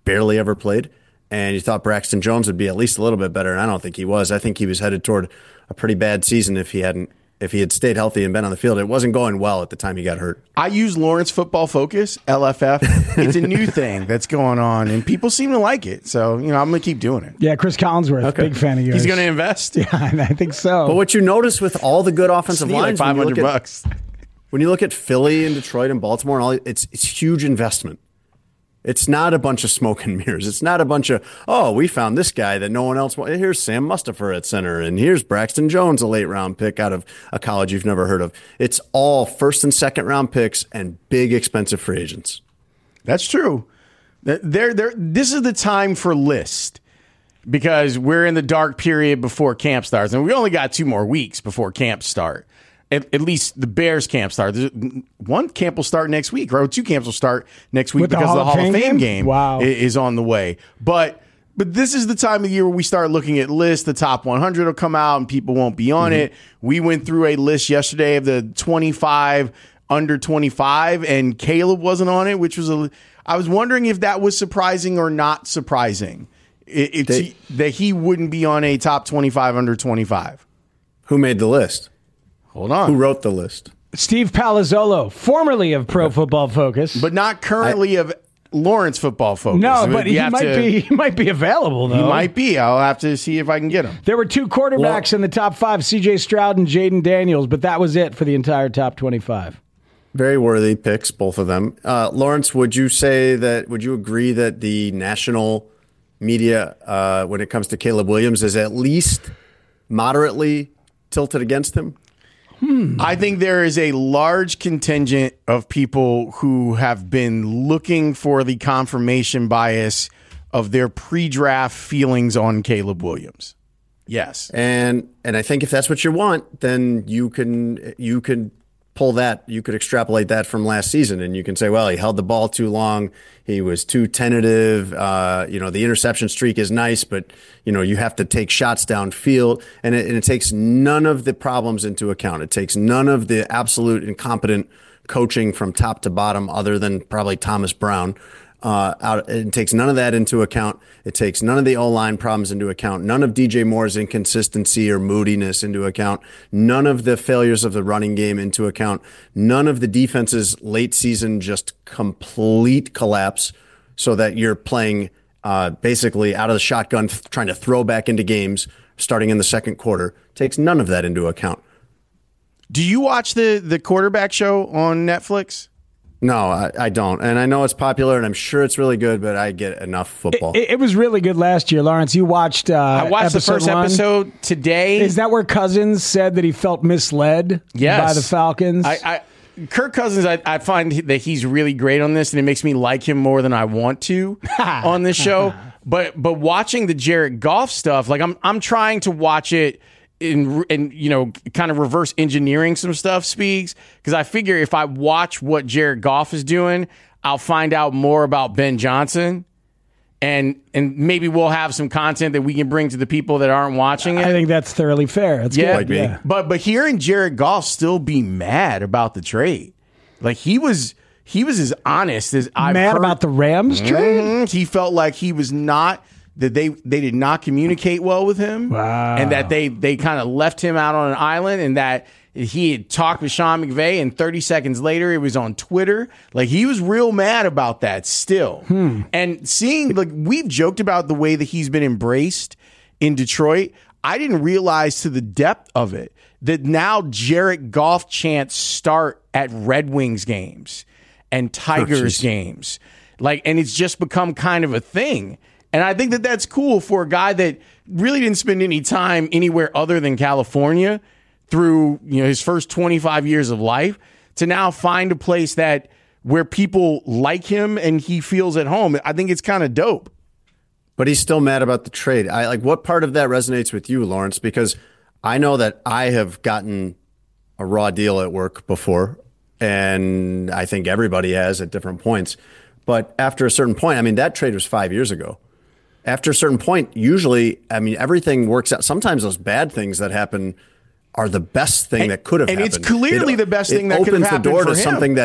barely ever played. And you thought Braxton Jones would be at least a little bit better, and I don't think he was. I think he was headed toward a pretty bad season if he hadn't, if he had stayed healthy and been on the field. It wasn't going well at the time he got hurt. I use Lawrence Football Focus, L F F. It's a new thing that's going on, and people seem to like it. So, you know, I'm going to keep doing it. Yeah, Chris Collinsworth, Okay. big fan of yours. He's going to invest? Yeah, I think so. But what you notice with all the good offensive Sneak like lines, when you five hundred look at- bucks. when you look at Philly and Detroit and Baltimore, and all, it's it's huge investment. It's not a bunch of smoke and mirrors. It's not a bunch of, oh, we found this guy that no one else wants. Here's Sam Mustipher at center, and here's Braxton Jones, a late round pick out of a college you've never heard of. It's all first and second round picks and big expensive free agents. That's true. They're, they're, this is the time for list because we're in the dark period before camp starts, and we only got two more weeks before camp start. At, at least the Bears camp start. There's- One camp will start next week, or two camps will start next week With the because Hall the of Hall Fame of Fame game? game Wow. i- is on the way. But but this is the time of year where we start looking at lists. The top one hundred will come out, and people won't be on Mm-hmm. it. We went through a list yesterday of the twenty-five under twenty-five, and Caleb wasn't on it, which was a. I was wondering if that was surprising or not surprising. It, it's, They- that he wouldn't be on a top twenty-five under twenty-five. Who made the list? Hold on. Who wrote the list? Steve Palazzolo, formerly of Pro Football Focus, but not currently of Lawrence Football Focus. No, So but you he have might to- be. He might be available though. He might be. I'll have to see if I can get him. There were two quarterbacks in the top five: C J Stroud and Jaden Daniels, but that was it for the entire top twenty-five. Very worthy picks, both of them. Uh, Lawrence, would you say that, would you agree that the national media, uh, when it comes to Caleb Williams, is at least moderately tilted against him? I think there is a large contingent of people who have been looking for the confirmation bias of their pre-draft feelings on Caleb Williams. Yes. And and I think if that's what you want, then you can you can pull that, you could extrapolate that from last season, and you can say, well, he held the ball too long, he was too tentative, uh, you know, the interception streak is nice, but, you know, you have to take shots downfield, and it, and it takes none of the problems into account. It takes none of the absolute incompetent coaching from top to bottom, other than probably Thomas Brown. Uh, out, it takes none of that into account. It takes none of the O-line problems into account. None of D J Moore's inconsistency or moodiness into account. None of the failures of the running game into account. None of the defense's late season just complete collapse, so that you're playing uh, basically out of the shotgun, th- trying to throw back into games starting in the second quarter. Takes none of that into account. Do you watch the the quarterback show on Netflix? No, I, I don't. And I know it's popular, and I'm sure it's really good, but I get enough football. It, it was really good last year, Lawrence. You watched. Uh, I watched the episode first one. episode today. Is that where Cousins said that he felt misled Yes. by the Falcons? I, I Kirk Cousins, I, I find that he's really great on this, and it makes me like him more than I want to on this show. But but watching the Jared Goff stuff, like I'm I'm trying to watch it in and you know kind of reverse engineering some stuff, Speaks, because I figure if I watch what Jared Goff is doing, I'll find out more about Ben Johnson. And and maybe we'll have some content that we can bring to the people that aren't watching it. I think that's thoroughly fair. That's yeah, good. Yeah. But but hearing Jared Goff still be mad about the trade, like he was he was as honest as I've Mad heard. about the Rams trade? Mhm. He felt like he was not that they they did not communicate well with him, wow. and that they they kind of left him out on an island, and that he had talked with Sean McVay, and thirty seconds later it was on Twitter. Like he was real mad about that still. Hmm. And seeing, like, we've joked about the way that he's been embraced in Detroit. I didn't realize to the depth of it that now Jared Goff chants start at Red Wings games and Tigers Oh, games. Like, and it's just become kind of a thing. And I think that that's cool for a guy that really didn't spend any time anywhere other than California through, you know, his first twenty-five years of life, to now find a place that where people like him and he feels at home. I think it's kind of dope. But he's still mad about the trade. I like, what part of that resonates with you, Lawrence? Because I know that I have gotten a raw deal at work before, and I think everybody has at different points. But after a certain point, I mean, that trade was five years ago. After a certain point, usually, I mean, everything works out. Sometimes those bad things that happen are the best thing And- that could have and happened. it's clearly It- the best it thing that could have opens the happened door for to him. something that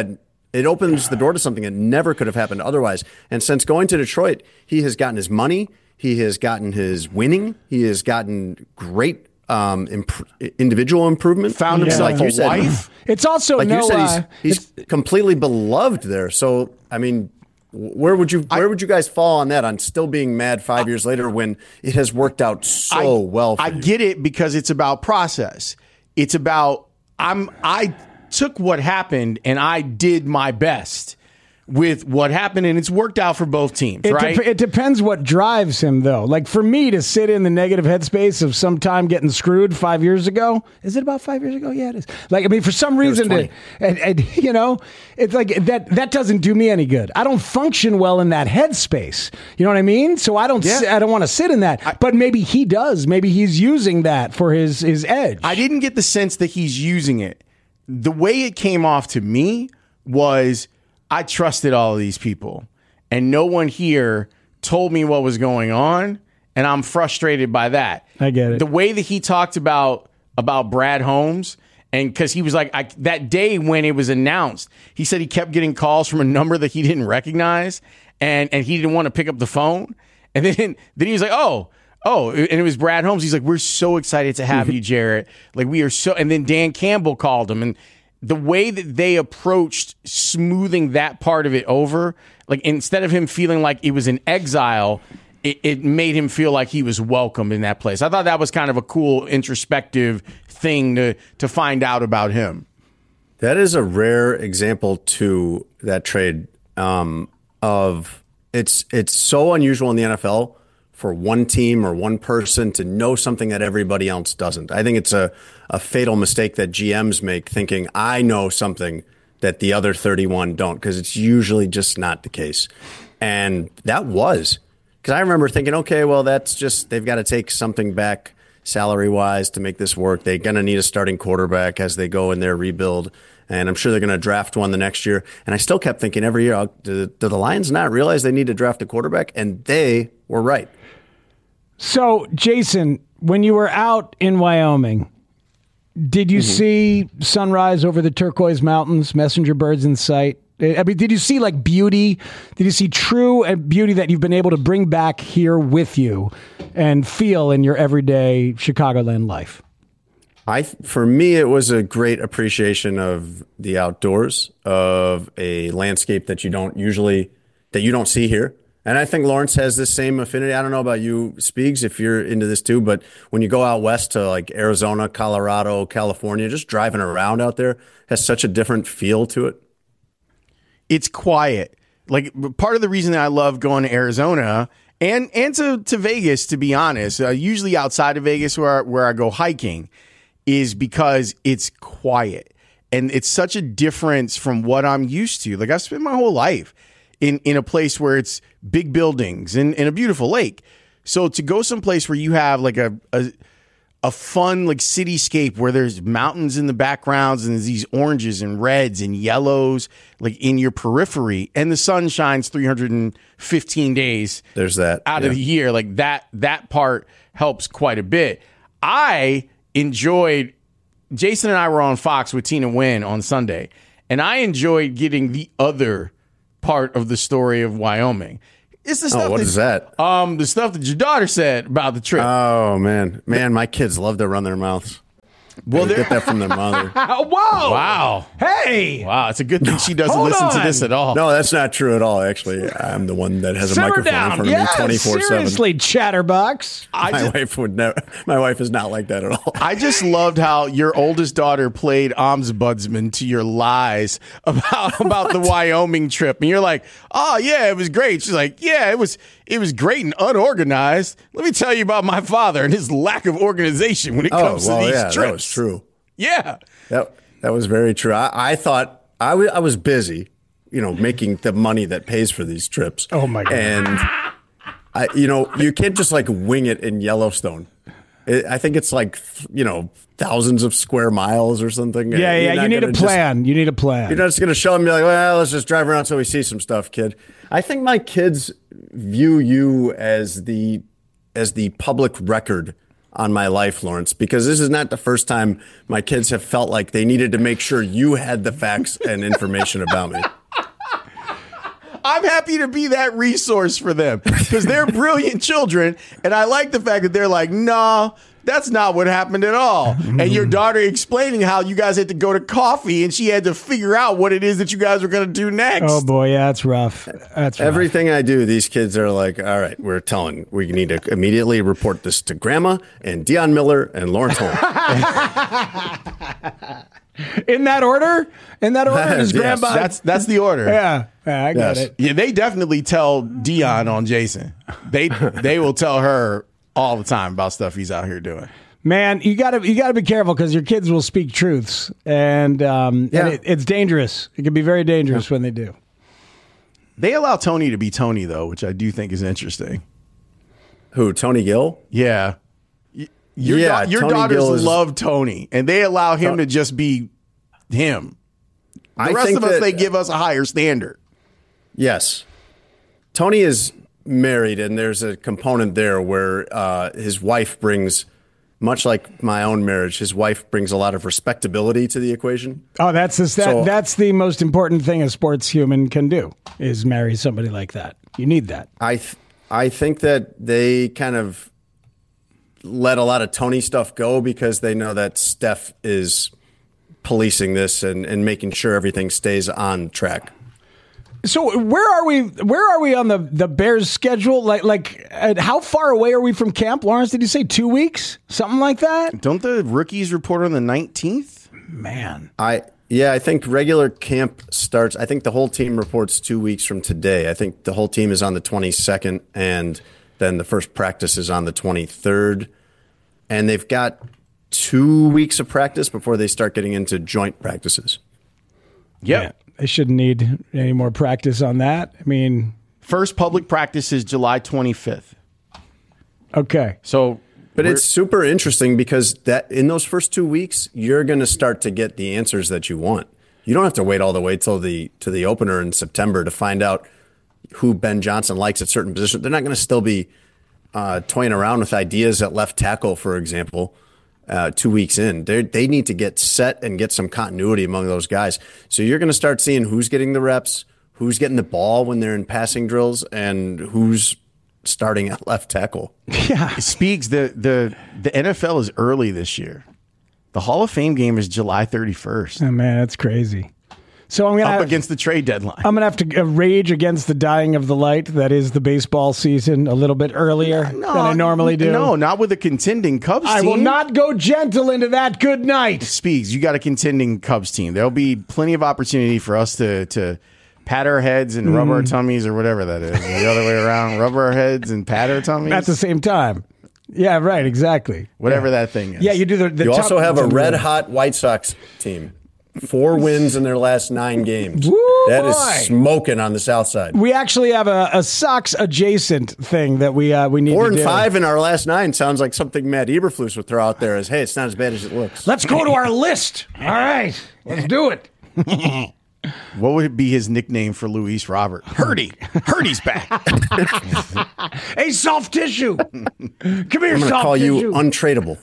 It opens the door to something that never could have happened otherwise. And since going to Detroit, he has gotten his money. He has gotten his winning. He has gotten great um, imp- individual improvement. Found himself like you a said, wife. It's also like no, you said, uh, he's, he's completely beloved there. So, I mean, where would you where I, would you guys fall on that? On still being mad five I, years later when it has worked out so I, well for I you? get it because it's about process. It's about I'm I took what happened and I did my best with what happened, and it's worked out for both teams, it right? De- it depends what drives him, though. Like, for me to sit in the negative headspace of some time getting screwed five years ago, is it about five years ago? Yeah, it is. Like, I mean, for some reason, to, and, and, you know, it's like that that doesn't do me any good. I don't function well in that headspace. You know what I mean? So I don't yeah. si- I don't want to sit in that. I, but maybe he does. Maybe he's using that for his, his edge. I didn't get the sense that he's using it. The way it came off to me was I trusted all of these people, and no one here told me what was going on, and I'm frustrated by that. I get it. The way that he talked about about Brad Holmes, and because he was like, I, that day when it was announced, he said he kept getting calls from a number that he didn't recognize, and, and he didn't want to pick up the phone. And then, then he was like, oh, oh, and it was Brad Holmes. He's like, we're so excited to have you, Jarrett. Like, we are so, and then Dan Campbell called him, and the way that they approached smoothing that part of it over, like instead of him feeling like it was an exile, it, it made him feel like he was welcomed in that place. I thought that was kind of a cool introspective thing to to find out about him. That is a rare example to that trade um, of it's it's so unusual in the N F L for one team or one person to know something that everybody else doesn't. I think it's a, a fatal mistake that G Ms make, thinking I know something that the other thirty-one don't, because it's usually just not the case. And that was, because I remember thinking, okay, well, that's just, they've got to take something back salary-wise to make this work. They're going to need a starting quarterback as they go in their rebuild, and I'm sure they're going to draft one the next year. And I still kept thinking every year, do, do the Lions not realize they need to draft a quarterback? And they were right. So, Jason, when you were out in Wyoming, did you mm-hmm. see sunrise over the turquoise mountains, messenger birds in sight? I mean, did you see like beauty? Did you see true beauty that you've been able to bring back here with you and feel in your everyday Chicagoland life? I, for me, it was a great appreciation of the outdoors, of a landscape that you don't usually, that you don't see here. And I think Lawrence has this same affinity. I don't know about you, Speegs, if you're into this too, but when you go out west to like Arizona, Colorado, California, just driving around out there has such a different feel to it. It's quiet. Like, part of the reason that I love going to Arizona and and to, to Vegas, to be honest, uh, usually outside of Vegas where I, where I go hiking, is because it's quiet. And it's such a difference from what I'm used to. Like, I've spent my whole life in, in a place where it's big buildings and, and a beautiful lake. So to go someplace where you have like a, a a fun like cityscape where there's mountains in the backgrounds and there's these oranges and reds and yellows like in your periphery, and the sun shines three hundred fifteen days there's that out yeah. of the year, like that that part helps quite a bit. I enjoyed, Jason and I were on Fox with Tina Wynn on Sunday, and I enjoyed getting the other part of the story of Wyoming. It's the stuff oh, what that, is that? Um, the stuff that your daughter said about the trip. Oh man, man, my kids love to run their mouths. Well, they get that from their mother. Whoa! Wow! Hey! Wow! It's a good thing she doesn't listen on. to this at all. No, that's not true at all. Actually, I'm the one that has Simmer a microphone down. in front yeah, of me twenty-four seven. Seriously, chatterbox. I my just, wife would never. My wife is not like that at all. I just loved how your oldest daughter played ombudsman to your lies about about the Wyoming trip, and you're like, "Oh yeah, it was great." She's like, "Yeah, it was." It was great and unorganized. Let me tell you about my father and his lack of organization when it oh, comes well, to these yeah, trips. That was true. Yeah. That, that was very true. I, I thought I, w- I was busy, you know, making the money that pays for these trips. Oh, my God. And, I, you know, you can't just like wing it in Yellowstone. It, I think it's like, you know, thousands of square miles or something. Yeah, You're yeah. You need a plan. Just, you need a plan. You're not just going to show them and be like, well, let's just drive around so we see some stuff, kid. I think my kids view you as the as the public record on my life, Lawrence, because this is not the first time my kids have felt like they needed to make sure you had the facts and information about me. I'm happy to be that resource for them because they're brilliant children. And I like the fact that they're like, nah, that's not what happened at all. And your daughter explaining how you guys had to go to coffee and she had to figure out what it is that you guys were going to do next. Oh, boy. Yeah, that's rough. That's rough. Everything I do, these kids are like, all right, we're telling, we need to immediately report this to Grandma and Dion Miller and Lawrence Holmes. In that order? In that order? Is Yes, Grandma? that's that's the order. Yeah, yeah, I got Yes. it. Yeah, they definitely tell Dion on Jason. They they will tell her all the time about stuff he's out here doing. Man, you gotta you gotta be careful because your kids will speak truths, and um, Yeah. and it, it's dangerous. It can be very dangerous when they do. They allow Tony to be Tony though, which I do think is interesting. Who, Tony Gill? Yeah. Y- Your, Yeah, da- your Tony daughters Gill is- love Tony, and they allow him Uh, to just be him. The I rest think of us, that- they give us a higher standard. Yes. Tony is married, and there's a component there where uh, his wife brings, much like my own marriage, his wife brings a lot of respectability to the equation. Oh, that's the, that, So- that's the most important thing a sports human can do is marry somebody like that. You need that. I th- I think that they kind of let a lot of Tony stuff go because they know that Steph is policing this and, and making sure everything stays on track. So where are we? Where are we on the, the Bears schedule? Like like uh, how far away are we from camp? Lawrence, did you say two weeks? Something like that? Don't the rookies report on the nineteenth? Man. I yeah, I think regular camp starts. I think the whole team reports two weeks from today. I think the whole team is on the twenty-second, and then the first practice is on the twenty-third. And they've got two weeks of practice before they start getting into joint practices. Yep. Yeah, they shouldn't need any more practice on that. I mean, First public practice is July twenty-fifth. Okay. So, but it's super interesting because that in those first two weeks, you're going to start to get the answers that you want. You don't have to wait all the way till the to the opener in September to find out who Ben Johnson likes at certain positions. They're not going to still be uh, toying around with ideas at left tackle, for example, uh, two weeks in. They they need to get set and get some continuity among those guys. So you're going to start seeing who's getting the reps, who's getting the ball when they're in passing drills, and who's starting at left tackle. Yeah. Speaks the the the N F L is early this year. The Hall of Fame game is July thirty-first. Oh man, that's crazy. So I'm gonna up have, against the trade deadline. I'm gonna have to uh, rage against the dying of the light that is the baseball season a little bit earlier No, than I normally do. No, not with a contending Cubs I team. will not go gentle into that. Good night. Speaks, you got a contending Cubs team. There'll be plenty of opportunity for us to to pat our heads and rub our Mm. tummies or whatever that is. The other way around, rub our heads and pat our tummies At the same time. Yeah, right. Exactly. Whatever yeah. that thing is. Yeah, you do the. the you top- also have a the- red hot White Sox team. Four wins in their last nine games. Woo, that is boy. smoking on the south side. We actually have a, a Sox adjacent thing that we uh, we need Four to and do. five in our last nine sounds like something Matt Eberflus would throw out there as, hey, it's not as bad as it looks. Let's go to our list. All right, let's do it. What would be his nickname for Luis Robert? Hurdy. Hurdy's back. Hey, soft tissue. Come here, I'm going to soft call tissue. you untradeable.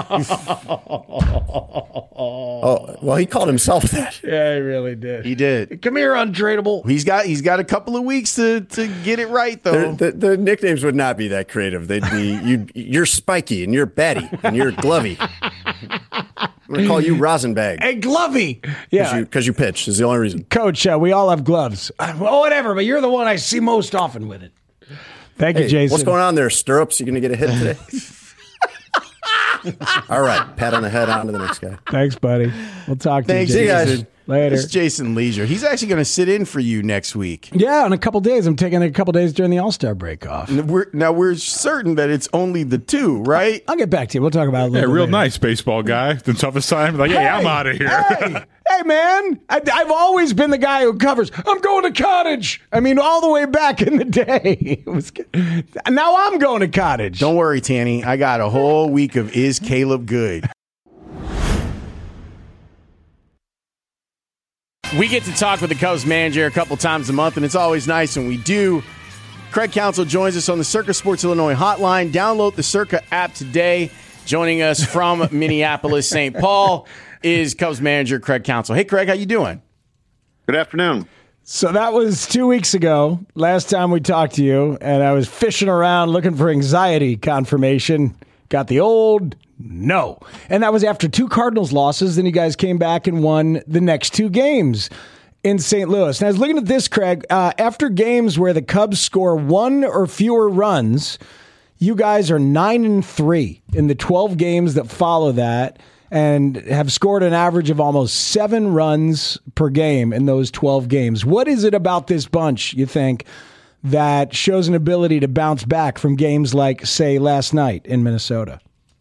Oh, well, he called himself that. Yeah, he really did. He did. Come here, untradeable. He's got he's got a couple of weeks to, to get it right though. The, the nicknames would not be that creative. They'd be you. You're spiky and you're batty and you're glovey. I'm going to call you Rosenbag. Hey, Glovey. Yeah, because you, you pitch is the only reason. Coach, uh, we all have gloves. Uh, well, whatever, but you're the one I see most often with it. Thank you, Hey, Jason. what's going on there? Stirrups? You going to get a hit today? All right, pat on the head. On to the next guy. Thanks, buddy. We'll talk to Thanks, you, See you Jason. guys. Later. It's Jason Leisure. He's actually going to sit in for you next week. Yeah, in a couple days. I'm taking a couple days during the All-Star break off. Now we're, now we're certain that it's only the two, right? I'll get back to you. We'll talk about it a Yeah, little bit real later. nice baseball guy. The toughest time. Like, hey, Hey, I'm out of here. Hey, hey, man. I, I've always been the guy who covers. I'm going to Cottage. I mean, all the way back in the day. It was, now I'm going to Cottage. Don't worry, Tanny. I got a whole week of Is Caleb Good? We get to talk with the Cubs manager a couple times a month, and it's always nice when we do. Craig Counsell joins us on the Circa Sports Illinois hotline. Download the Circa app today. Joining us from Minneapolis, Saint Paul, is Cubs manager Craig Counsell. Hey, Craig, how you doing? Good afternoon. So that was two weeks ago, last time we talked to you, and I was fishing around looking for anxiety confirmation. Got the old no. And that was after two Cardinals losses. Then you guys came back and won the next two games in Saint Louis. And I was looking at this, Craig. Uh, after games where the Cubs score one or fewer runs, you guys are nine and three in the twelve games that follow that, and have scored an average of almost seven runs per game in those twelve games. What is it about this bunch, you think, that shows an ability to bounce back from games like, say, last night in Minnesota?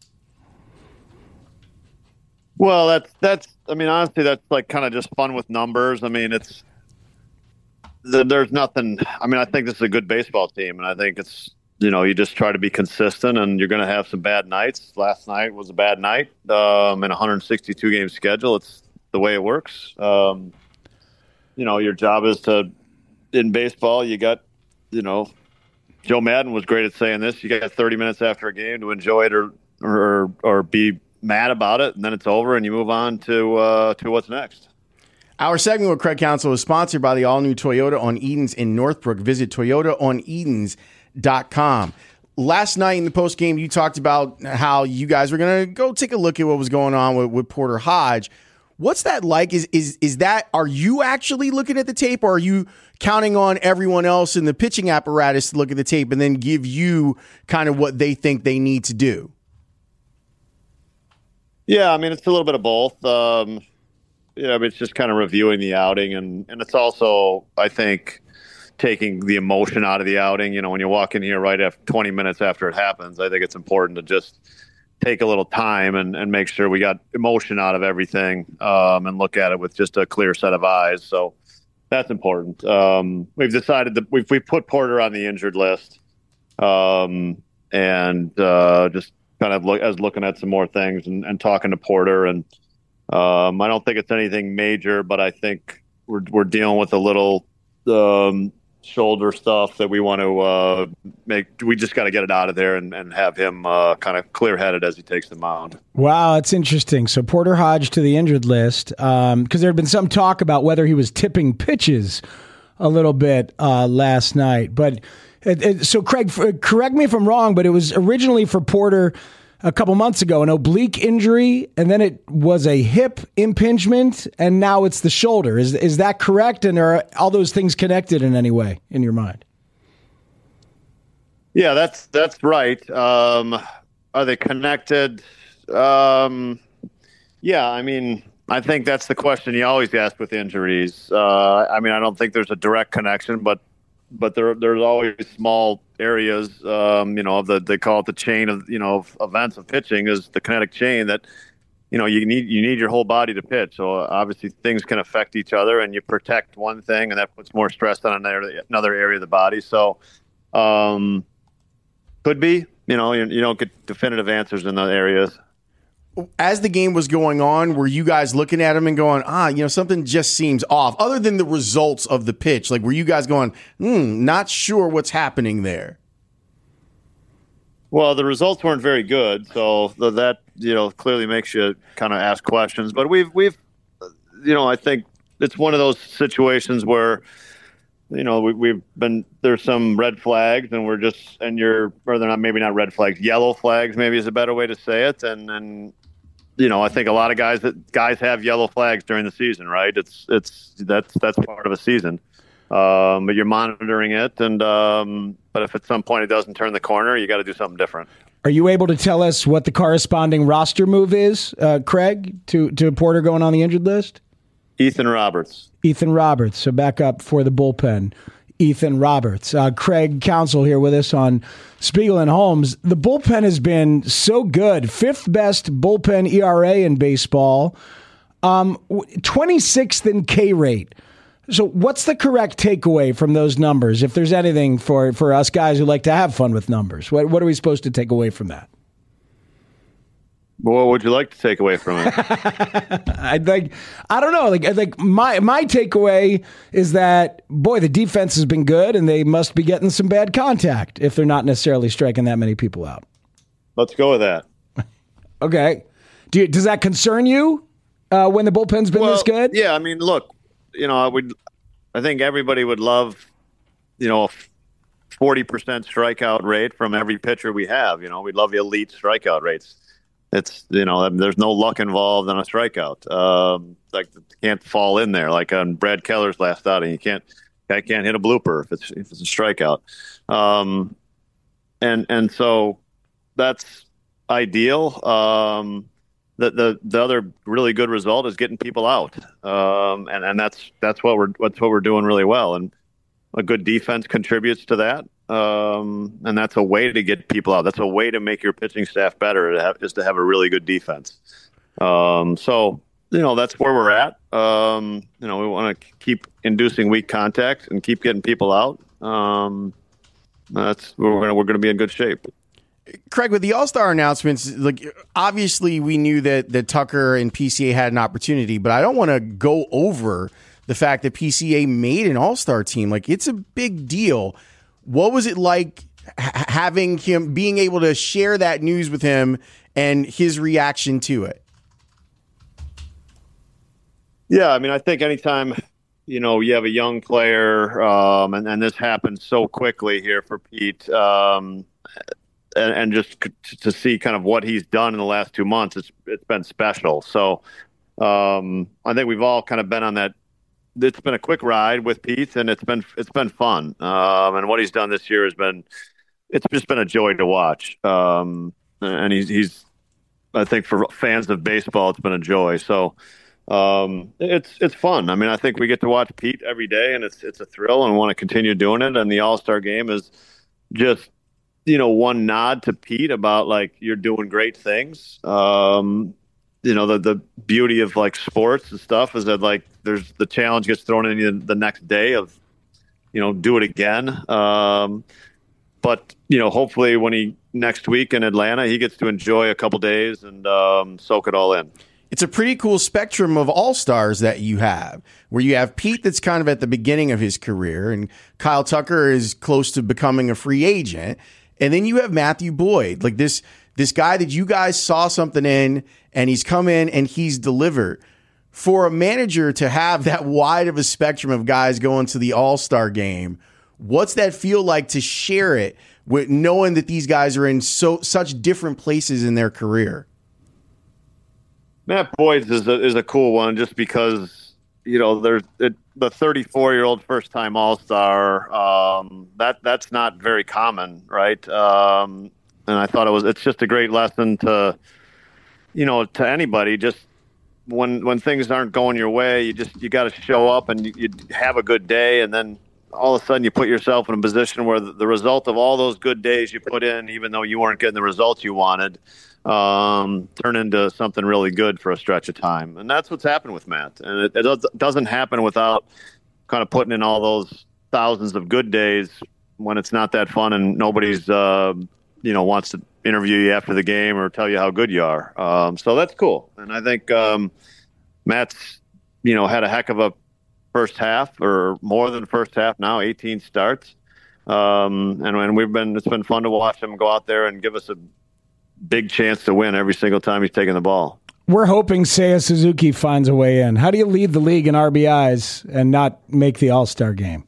Well, that's, that's, I mean, honestly, that's like kind of just fun with numbers. I mean, it's, there's nothing, I mean, I think this is a good baseball team, and I think it's, you know, you just try to be consistent, and you're going to have some bad nights. Last night was a bad night um, in a one hundred sixty-two game schedule. It's the way it works. Um, you know, your job is to, in baseball, you got, you know, Joe Madden was great at saying this. You got thirty minutes after a game to enjoy it or or or be mad about it, and then it's over, and you move on to uh, to what's next. Our segment with Craig Counsell is sponsored by the all-new Toyota on Edens in Northbrook. Visit Toyota on Edens dot com. Last night in the post game, you talked about how you guys were going to go take a look at what was going on with, with Porter Hodge. What's that like? Is is is that, are you actually looking at the tape, or are you counting on everyone else in the pitching apparatus to look at the tape and then give you kind of what they think they need to do? Yeah, I mean, it's a little bit of both. Um, you know, it's just kind of reviewing the outing, and, and it's also, I think, taking the emotion out of the outing. You know, when you walk in here right after twenty minutes after it happens, I think it's important to just take a little time and, and make sure we got emotion out of everything um, and look at it with just a clear set of eyes. So that's important. Um, we've decided that we've, we've put Porter on the injured list um, and uh, just kind of look as looking at some more things and, and talking to Porter. And um, I don't think it's anything major, but I think we're, we're dealing with a little, um, shoulder stuff that we want to uh, make. We just got to get it out of there and, and have him uh, kind of clear-headed as he takes the mound. Wow, that's interesting. So Porter Hodge to the injured list, because um, there had been some talk about whether he was tipping pitches a little bit uh, last night. But it, it, so Craig, correct me if I'm wrong, but it was originally for Porter a couple months ago, an oblique injury, and then it was a hip impingement, and now it's the shoulder. Is is that correct? And are all those things connected in any way in your mind? Yeah, that's that's right. Um, are they connected? Um, yeah, I mean, I think that's the question you always ask with injuries. Uh, I mean, I don't think there's a direct connection, but but there there's always small areas, um, you know, of the, they call it the chain of, you know, of events of pitching is the kinetic chain that, you know, you need, you need your whole body to pitch. So obviously things can affect each other, and you protect one thing and that puts more stress on another, another area of the body. So, um, could be, you know, you, you don't get definitive answers in those areas. As the game was going on, were you guys looking at him and going, ah, you know, something just seems off, other than the results of the pitch? Like, were you guys going, hmm, not sure what's happening there? Well, the results weren't very good, so that, you know, clearly makes you kind of ask questions. But we've, we've, you know, I think it's one of those situations where, you know, we, we've been, there's some red flags, and we're just, and you're, or they're not, maybe not red flags, yellow flags maybe is a better way to say it. And, and, you know, I think a lot of guys that guys have yellow flags during the season, right? It's, it's, that's, that's part of a season. Um, but you're monitoring it. And, um, but if at some point it doesn't turn the corner, you got to do something different. Are you able to tell us what the corresponding roster move is, uh, Craig, to, to Porter going on the injured list? Ethan Roberts. Ethan Roberts. So back up for the bullpen. Ethan Roberts. Uh, Craig Counsell here with us on Spiegel and Holmes. The bullpen has been so good. Fifth best bullpen E R A in baseball. Um, twenty-sixth in K rate. So what's the correct takeaway from those numbers, if there's anything for, for us guys who like to have fun with numbers? What, what are we supposed to take away from that? What would you like to take away from it? I think, I don't know. Like, I think my, my takeaway is that, boy, the defense has been good, and they must be getting some bad contact if they're not necessarily striking that many people out. Let's go with that. Okay. Do you, does that concern you uh, when the bullpen's been well, this good? Yeah, I mean, look, you know, I would, I think everybody would love, you know, a forty percent strikeout rate from every pitcher we have. You know, we'd love the elite strikeout rates. It's, you know, there's no luck involved in a strikeout. Um, like, can't fall in there. Like on Brad Keller's last outing, you can't, guy can't hit a blooper if it's if it's a strikeout. Um, and and so that's ideal. Um, the the the other really good result is getting people out. Um, and and that's that's what we're that's what we're doing really well. And a good defense contributes to that. Um, and that's a way to get people out. That's a way to make your pitching staff better, to have, is to have a really good defense. Um, so, you know, that's where we're at. Um, you know, we want to keep inducing weak contact and keep getting people out. Um, that's we're gonna we're gonna be in good shape. Craig, with the All-Star announcements, like obviously we knew that that Tucker and P C A had an opportunity, but I don't want to go over the fact that P C A made an All-Star team. Like, it's a big deal. What was it like ha- having him, being able to share that news with him and his reaction to it? Yeah, I mean, I think anytime, you know, you have a young player, um, and, and this happened so quickly here for Pete, um, and, and just to see kind of what he's done in the last two months, it's it's been special. So um, I think we've all kind of been on that. It's been a quick ride with Pete, and it's been it's been fun. Um, and what he's done this year has been, it's just been a joy to watch. Um, and he's he's, I think for fans of baseball, it's been a joy. So um, it's it's fun. I mean, I think we get to watch Pete every day, and it's it's a thrill, and we want to continue doing it. And the All-Star Game is just, you know, one nod to Pete about, like, you're doing great things. Um, you know, the the beauty of, like, sports and stuff is that, like, there's the challenge gets thrown in you the next day of, you know, do it again. Um, but, you know, hopefully when he next week in Atlanta, he gets to enjoy a couple days and um, soak it all in. It's a pretty cool spectrum of all-stars that you have, where you have Pete that's kind of at the beginning of his career, and Kyle Tucker is close to becoming a free agent. And then you have Matthew Boyd, like this this guy that you guys saw something in, and he's come in and he's delivered. For a manager to have that wide of a spectrum of guys going to the All-Star game, what's that feel like to share it with knowing that these guys are in so such different places in their career? Matt Boyd is a, is a cool one just because, you know, there's it, the thirty-four-year-old first-time All-Star. Um, that that's not very common, right? Um, and I thought it was it's just a great lesson to, you know, to anybody. Just when when things aren't going your way, you just you got to show up and you, you have a good day, and then all of a sudden you put yourself in a position where the, the result of all those good days you put in, even though you weren't getting the results you wanted, um, turn into something really good for a stretch of time. And that's what's happened with Matt. And it, it does, doesn't happen without kind of putting in all those thousands of good days when it's not that fun and nobody's, uh, you know, wants to interview you after the game or tell you how good you are. Um, so that's cool. And I think um, Matt's, you know, had a heck of a first half, or more than first half now, eighteen starts. Um, and when we've been, it's been fun to watch him go out there and give us a big chance to win every single time he's taking the ball. We're hoping Seiya Suzuki finds a way in. How do you lead the league in R B Is and not make the All-Star game?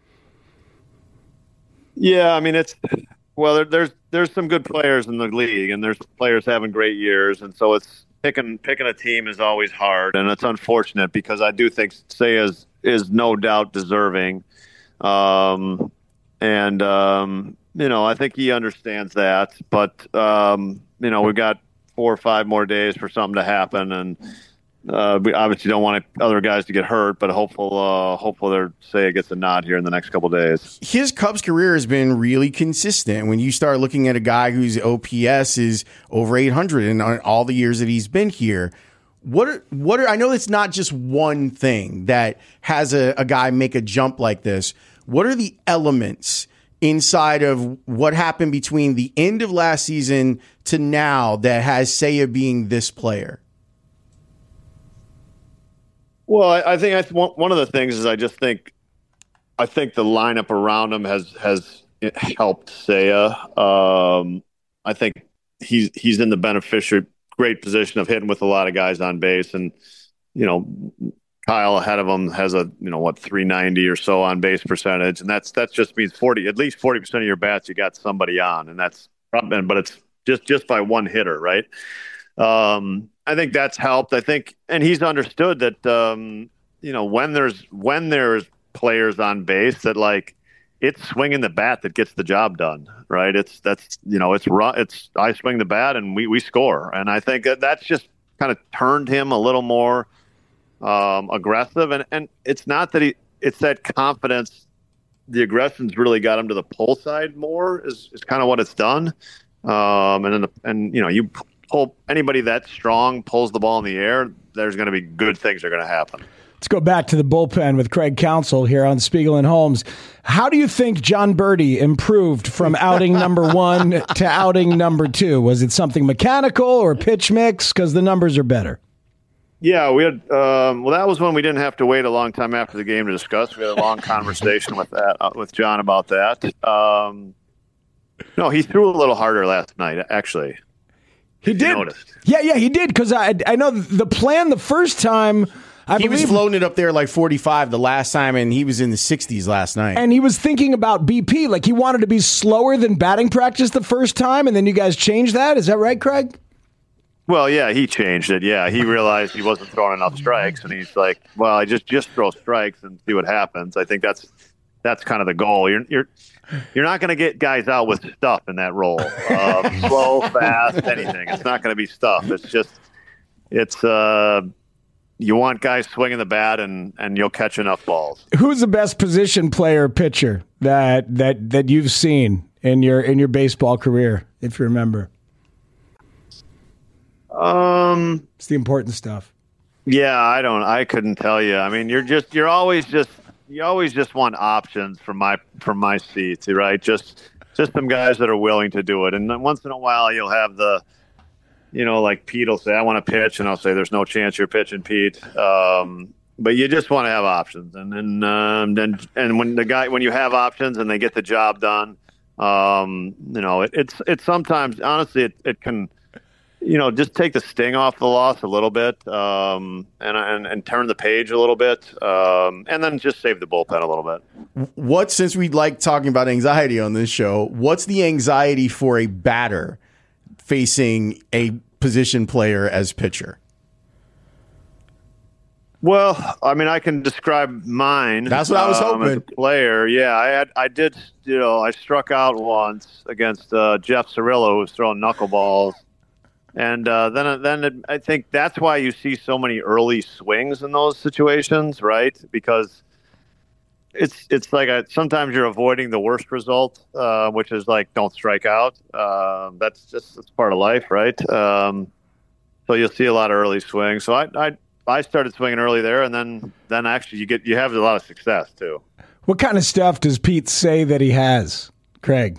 Yeah, I mean, it's, well, there, there's, there's some good players in the league, and there's players having great years. And so it's picking, picking a team is always hard, and it's unfortunate because I do think Seiya is, is no doubt deserving. Um, and, um, you know, I think he understands that, but, um, you know, we've got four or five more days for something to happen. And, uh, we obviously don't want other guys to get hurt, but hopeful, uh, hopeful they're say it gets a nod here in the next couple of days. His Cubs career has been really consistent. When you start looking at a guy whose O P S is over eight hundred in all the years that he's been here, What are, what are, I know it's not just one thing that has a, a guy make a jump like this. What are the elements inside of what happened between the end of last season to now that has Seiya being this player? Well, I, I think I, one of the things is I just think, I think the lineup around him has, has helped Seiya. Um, I think he's, he's in the beneficiary great position of hitting with a lot of guys on base, and, you know, Kyle ahead of him has a, you know, what, three ninety or so on base percentage. And that's, that just means forty, at least forty percent of your bats, you got somebody on, and that's, but it's just, just by one hitter. Right. Um, I think that's helped. I think, and he's understood that, um, you know, when there's, when there's players on base, that like it's swinging the bat that gets the job done. Right. It's, that's, you know, it's run, it's, I swing the bat and we, we score. And I think that that's just kind of turned him a little more, um, aggressive. And, and it's not that he, it's that confidence. The aggression's really got him to the pull side more is, is kind of what it's done. Um, and then, the, and, you know, you pull anybody that strong pulls the ball in the air, there's going to be good things are going to happen. Let's go back to the bullpen with Craig Counsell here on Spiegel and Holmes. How do you think John Birdie improved from outing number one to outing number two? Was it something mechanical or pitch mix? Because the numbers are better. Yeah, we had. Um, well, that was when we didn't have to wait a long time after the game to discuss. We had a long conversation with that uh, with John about that. Um, no, he threw a little harder last night. Actually, he did. Noticed. Yeah, yeah, he did. Because I, I know the plan the first time. I he believe, was floating it up there like forty-five the last time, and he was in the sixties last night. And he was thinking about B P, like he wanted to be slower than batting practice the first time, and then you guys changed that. Is that right, Craig? Well, yeah, he changed it. Yeah, he realized he wasn't throwing enough strikes, and he's like, "Well, I just just throw strikes and see what happens." I think that's that's kind of the goal. You're you're you're not going to get guys out with stuff in that role, um, slow, fast, anything. It's not going to be stuff. It's just it's. Uh, You want guys swinging the bat, and, and you'll catch enough balls. Who's the best position player pitcher that that that you've seen in your in your baseball career, if you remember? Um, it's the important stuff. Yeah, I don't. I couldn't tell you. I mean, you're just you're always just you always just want options from my from my seats, right? Just just some guys that are willing to do it, and then once in a while you'll have the. You know, like Pete will say, I want to pitch, and I'll say, there's no chance you're pitching, Pete. Um, but you just want to have options. And then, um, then, and when the guy, when you have options and they get the job done, um, you know, it, it's, it's sometimes, honestly, it, it can, you know, just take the sting off the loss a little bit, um, and, and, and turn the page a little bit, um, and then just save the bullpen a little bit. What, since we like talking about anxiety on this show, what's the anxiety for a batter facing a position player as pitcher? Well, I mean, I can describe mine. That's what I was um, hoping. As a player, yeah, I had, I did, you know, I struck out once against uh, Jeff Cirillo, who was throwing knuckleballs, and uh, then, then it, I think that's why you see so many early swings in those situations, right? Because it's it's like a, sometimes you're avoiding the worst result, uh, which is like don't strike out. Uh, that's just it's part of life, right? Um, so you'll see a lot of early swings. So I, I I started swinging early there, and then then actually you get you have a lot of success too. What kind of stuff does Pete say that he has, Craig?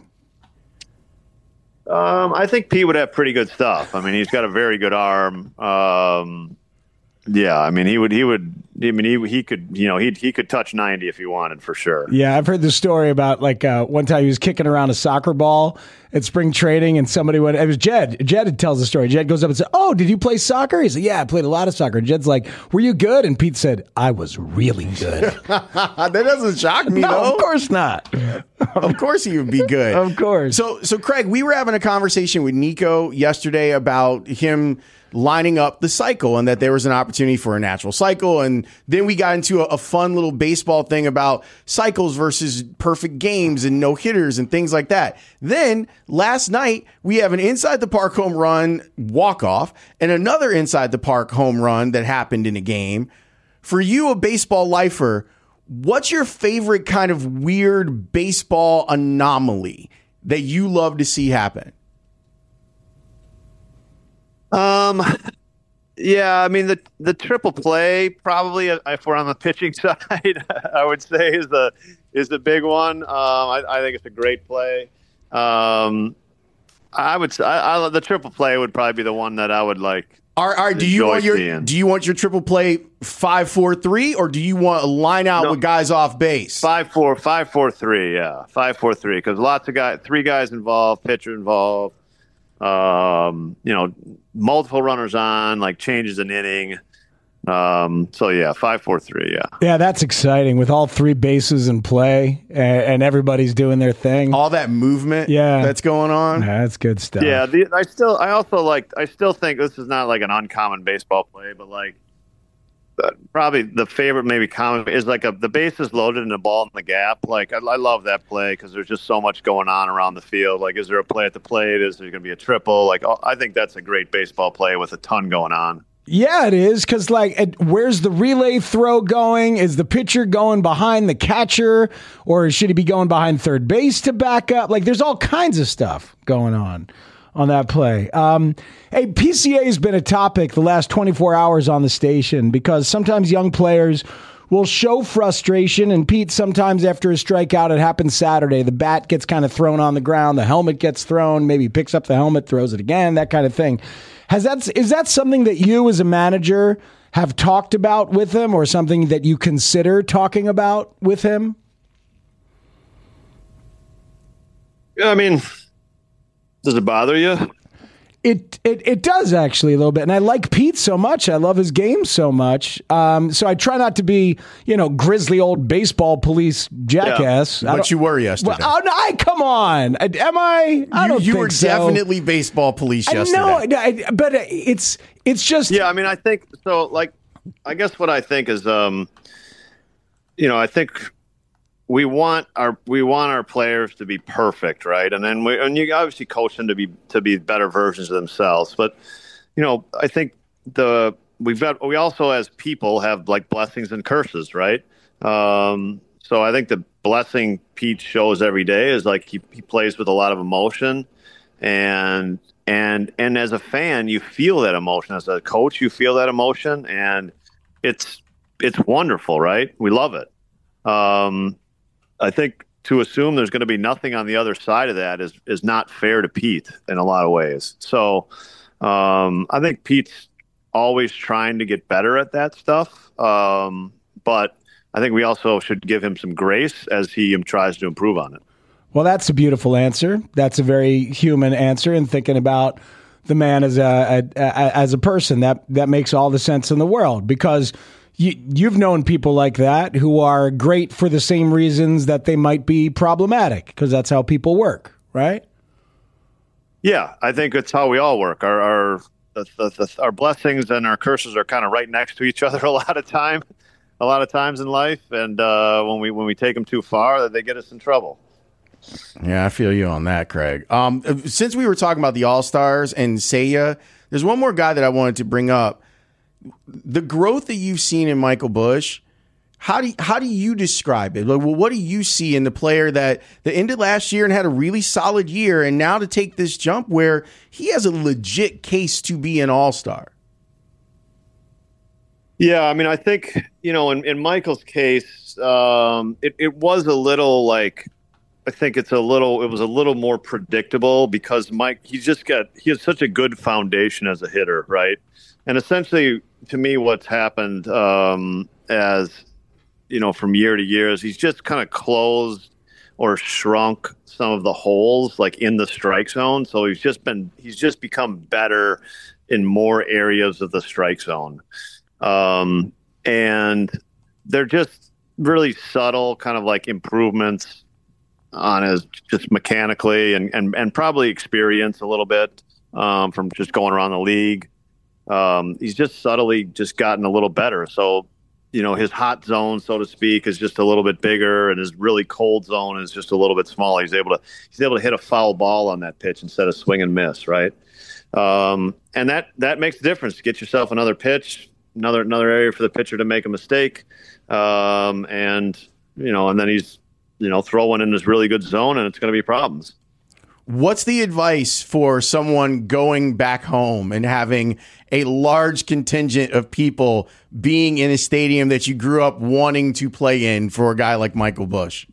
Um, I think Pete would have pretty good stuff. I mean, he's got a very good arm. Um, yeah, I mean, he would he would. I mean, he he could, you know, he he could touch ninety if he wanted, for sure. Yeah, I've heard the story about like uh, one time he was kicking around a soccer ball at spring training, and somebody went. It was Jed. Jed tells the story. Jed goes up and says, "Oh, did you play soccer?" He said, "Yeah, I played a lot of soccer." And Jed's like, "Were you good?" And Pete said, "I was really good." That doesn't shock me, no, though. Of course not. Of course he would be good. Of course. So, so Craig, we were having a conversation with Nico yesterday about him lining up the cycle and that there was an opportunity for a natural cycle. And then we got into a, a fun little baseball thing about cycles versus perfect games and no hitters and things like that. Then last night we have an inside the park home run walk off and another inside the park home run that happened in a game. For you, a baseball lifer, what's your favorite kind of weird baseball anomaly that you love to see happen? Um, yeah, I mean the the triple play probably, if we're on the pitching side, I would say is the is the big one. Um, I, I think it's a great play. Um, I would I, I the triple play would probably be the one that I would like. All right, all right, do you want your seeing. do you want your triple play five four three or do you want a line out no, with guys off base? Five four five four three, yeah, five four three because lots of guys, three guys involved, pitcher involved. Um, you know, multiple runners on, like changes an inning. Um, so yeah, five, four, three. Yeah. Yeah, that's exciting with all three bases in play and, and everybody's doing their thing. All that movement. Yeah, that's going on. Yeah, that's good stuff. Yeah. The, I still, I also like, I still think this is not like an uncommon baseball play, but like uh, probably the favorite, maybe common is like a, the bases loaded and the ball in the gap. Like I, I love that play because there's just so much going on around the field. Like, is there a play at the plate? Is there going to be a triple? Like, oh, I think that's a great baseball play with a ton going on. Yeah, it is, because, like, it, where's the relay throw going? Is the pitcher going behind the catcher, or should he be going behind third base to back up? Like, there's all kinds of stuff going on on that play. Um, hey, P C A has been a topic the last twenty-four hours on the station because sometimes young players will show frustration, and Pete, sometimes after a strikeout, it happens Saturday, the bat gets kind of thrown on the ground, the helmet gets thrown, maybe picks up the helmet, throws it again, that kind of thing. Has that, is that something that you as a manager have talked about with him, or something that you consider talking about with him? Yeah, I mean, does it bother you? It, it it does actually a little bit, and I like Pete so much. I love his game so much. Um, so I try not to be, you know, grizzly old baseball police jackass. Yeah, but you were yesterday. Well, oh, no, I come on. Am I? I you, don't you think were so. definitely baseball police yesterday. I know, I, but it's it's just. Yeah, I mean, I think so. Like, I guess what I think is, um, you know, I think. We want our we want our players to be perfect, right? And then we and you obviously coach them to be to be better versions of themselves. But you know, I think the we've got we also as people have like blessings and curses, right? Um, so I think the blessing Pete shows every day is like he, he plays with a lot of emotion, and and and as a fan, you feel that emotion. As a coach, you feel that emotion, and it's it's wonderful, right? We love it. Um, I think to assume there's going to be nothing on the other side of that is is not fair to Pete in a lot of ways. So um, I think Pete's always trying to get better at that stuff. Um, but I think we also should give him some grace as he tries to improve on it. Well, that's a beautiful answer. That's a very human answer, and thinking about the man as a, a, a as a person, that that makes all the sense in the world, because You, you've known people like that who are great for the same reasons that they might be problematic, because that's how people work, right? Yeah, I think it's how we all work. Our our the, the, the, our blessings and our curses are kind of right next to each other a lot of time, a lot of times in life, and uh, when we when we take them too far, they get us in trouble. Yeah, I feel you on that, Craig. Um, since we were talking about the All-Stars and Seiya, there's one more guy that I wanted to bring up. The growth that you've seen in Michael Busch, how do you, how do you describe it? Like, well, what do you see in the player that, that ended last year and had a really solid year, and now to take this jump where he has a legit case to be an all-star? Yeah, I mean, I think, you know, in, in Michael's case, um, it, it was a little like, I think it's a little, it was a little more predictable because Mike, he's just got, he has such a good foundation as a hitter, right? And essentially, to me, what's happened um, as, you know, from year to year is he's just kind of closed or shrunk some of the holes like in the strike zone. So he's just been, he's just become better in more areas of the strike zone. Um, and they're just really subtle kind of like improvements on his just mechanically and, and, and probably experience a little bit um, from just going around the league. Um, he's just subtly just gotten a little better. So, you know, his hot zone, so to speak, is just a little bit bigger, and his really cold zone is just a little bit smaller. He's able to he's able to hit a foul ball on that pitch instead of swing and miss, right? Um, and that that makes a difference. Get yourself another pitch, another another area for the pitcher to make a mistake, um, and you know, and then he's you know throwing in this really good zone, and it's going to be problems. What's the advice for someone going back home and having a large contingent of people being in a stadium that you grew up wanting to play in for a guy like Michael Busch?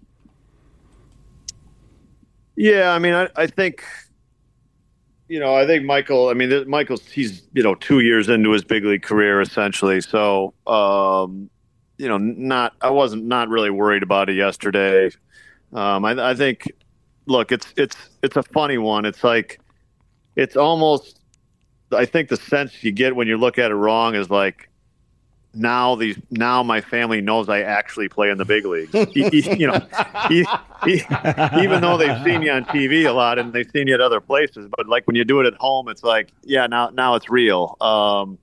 Yeah, I mean, I, I think, you know, I think Michael, I mean, Michael's, he's, you know, two years into his big league career, essentially. So, um, you know, not, I wasn't not really worried about it yesterday. Um, I, I think, look, it's it's it's a funny one. It's like it's almost. I think the sense you get when you look at it wrong is like now these now my family knows I actually play in the big leagues. E- e- you know, e- e- even though they've seen you on T V a lot and they've seen you at other places, but like when you do it at home, it's like, yeah, now now it's real. Um,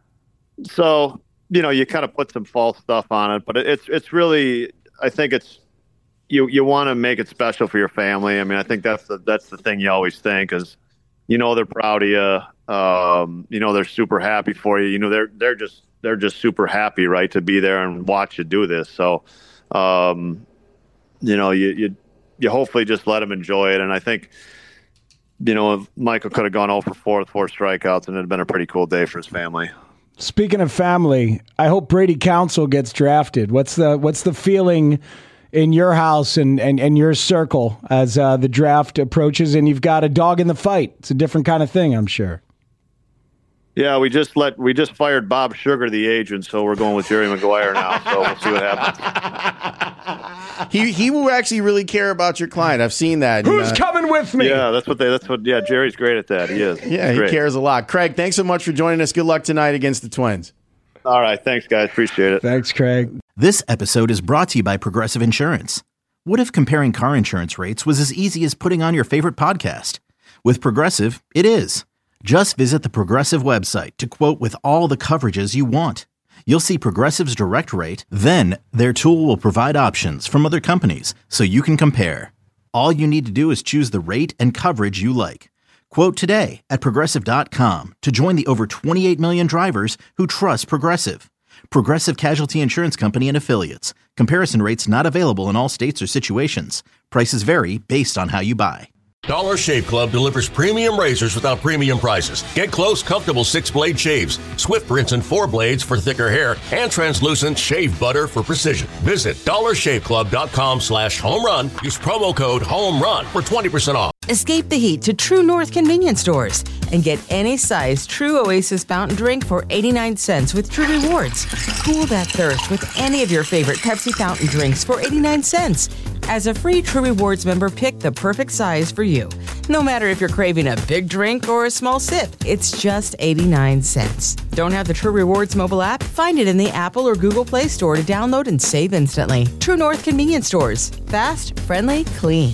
so you know, you kind of put some false stuff on it, but it's it's really, I think it's you you want to make it special for your family. I mean, I think that's the that's the thing you always think is, you know, they're proud of you. Um, you know, they're super happy for you. You know, they're they're just they're just super happy, right, to be there and watch you do this. So, um, you know, you you you hopefully just let them enjoy it. And I think, you know, if Michael could have gone oh for four with four strikeouts, and it'd been a pretty cool day for his family. Speaking of family, I hope Brady Council gets drafted. What's the what's the feeling in your house and, and, and your circle as uh, the draft approaches and you've got a dog in the fight? It's a different kind of thing, I'm sure. Yeah, we just let we just fired Bob Sugar, the agent, so we're going with Jerry Maguire now. So we'll see what happens. He he will actually really care about your client. I've seen that. Who's and, uh, coming with me? Yeah, that's what they. That's what. Yeah, Jerry's great at that. He is. Yeah, He's he great. cares a lot. Craig, thanks so much for joining us. Good luck tonight against the Twins. All right, thanks, guys. Appreciate it. Thanks, Craig. This episode is brought to you by Progressive Insurance. What if comparing car insurance rates was as easy as putting on your favorite podcast? With Progressive, it is. Just visit the Progressive website to quote with all the coverages you want. You'll see Progressive's direct rate, then their tool will provide options from other companies so you can compare. All you need to do is choose the rate and coverage you like. Quote today at Progressive dot com to join the over twenty-eight million drivers who trust Progressive. Progressive Casualty Insurance Company and Affiliates. Comparison rates not available in all states or situations. Prices vary based on how you buy. Dollar Shave Club delivers premium razors without premium prices. Get close, comfortable six-blade shaves, swift rinse and four blades for thicker hair, and translucent shave butter for precision. Visit dollar shave club dot com slash home run. Use promo code HOMERUN for twenty percent off. Escape the heat to True North convenience stores and get any size True Oasis fountain drink for eighty-nine cents with True Rewards. Cool that thirst with any of your favorite Pepsi fountain drinks for eighty-nine cents. As a free True Rewards member, pick the perfect size for you. No matter if you're craving a big drink or a small sip, it's just eighty-nine cents. Don't have the True Rewards mobile app? Find it in the Apple or Google Play Store to download and save instantly. True North convenience stores. Fast, friendly, clean.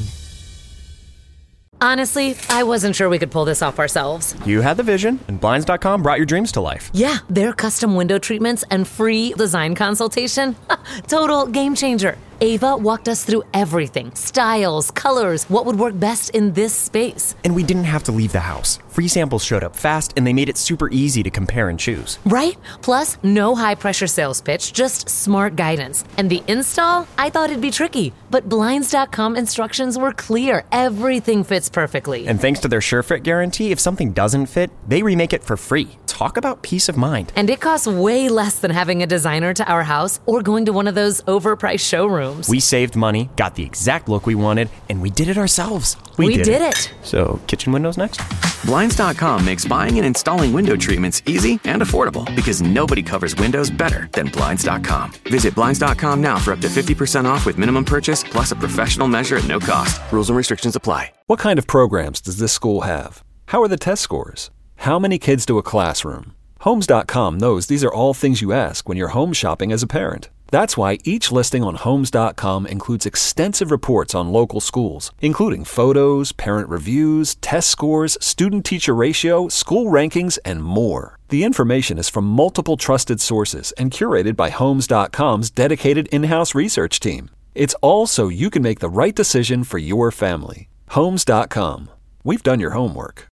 Honestly, I wasn't sure we could pull this off ourselves. You had the vision, and Blinds dot com brought your dreams to life. Yeah, their custom window treatments and free design consultation. Total game changer. Ava walked us through everything. Styles, colors, what would work best in this space. And we didn't have to leave the house. Free samples showed up fast, and they made it super easy to compare and choose. Right? Plus, no high-pressure sales pitch, just smart guidance. And the install? I thought it'd be tricky, but Blinds dot com instructions were clear. Everything fits perfectly. And thanks to their SureFit guarantee, if something doesn't fit, they remake it for free. Talk about peace of mind. And it costs way less than having a designer to our house or going to one of those overpriced showrooms. We saved money, got the exact look we wanted, and we did it ourselves. We, we did, did it. it. So, kitchen windows next? Blinds dot com makes buying and installing window treatments easy and affordable because nobody covers windows better than Blinds dot com. Visit Blinds dot com now for up to fifty percent off with minimum purchase plus a professional measure at no cost. Rules and restrictions apply. What kind of programs does this school have? How are the test scores? How many kids do a classroom? Homes dot com knows these are all things you ask when you're home shopping as a parent. That's why each listing on Homes dot com includes extensive reports on local schools, including photos, parent reviews, test scores, student-teacher ratio, school rankings, and more. The information is from multiple trusted sources and curated by Homes dot com's dedicated in-house research team. It's all so you can make the right decision for your family. Homes dot com. We've done your homework.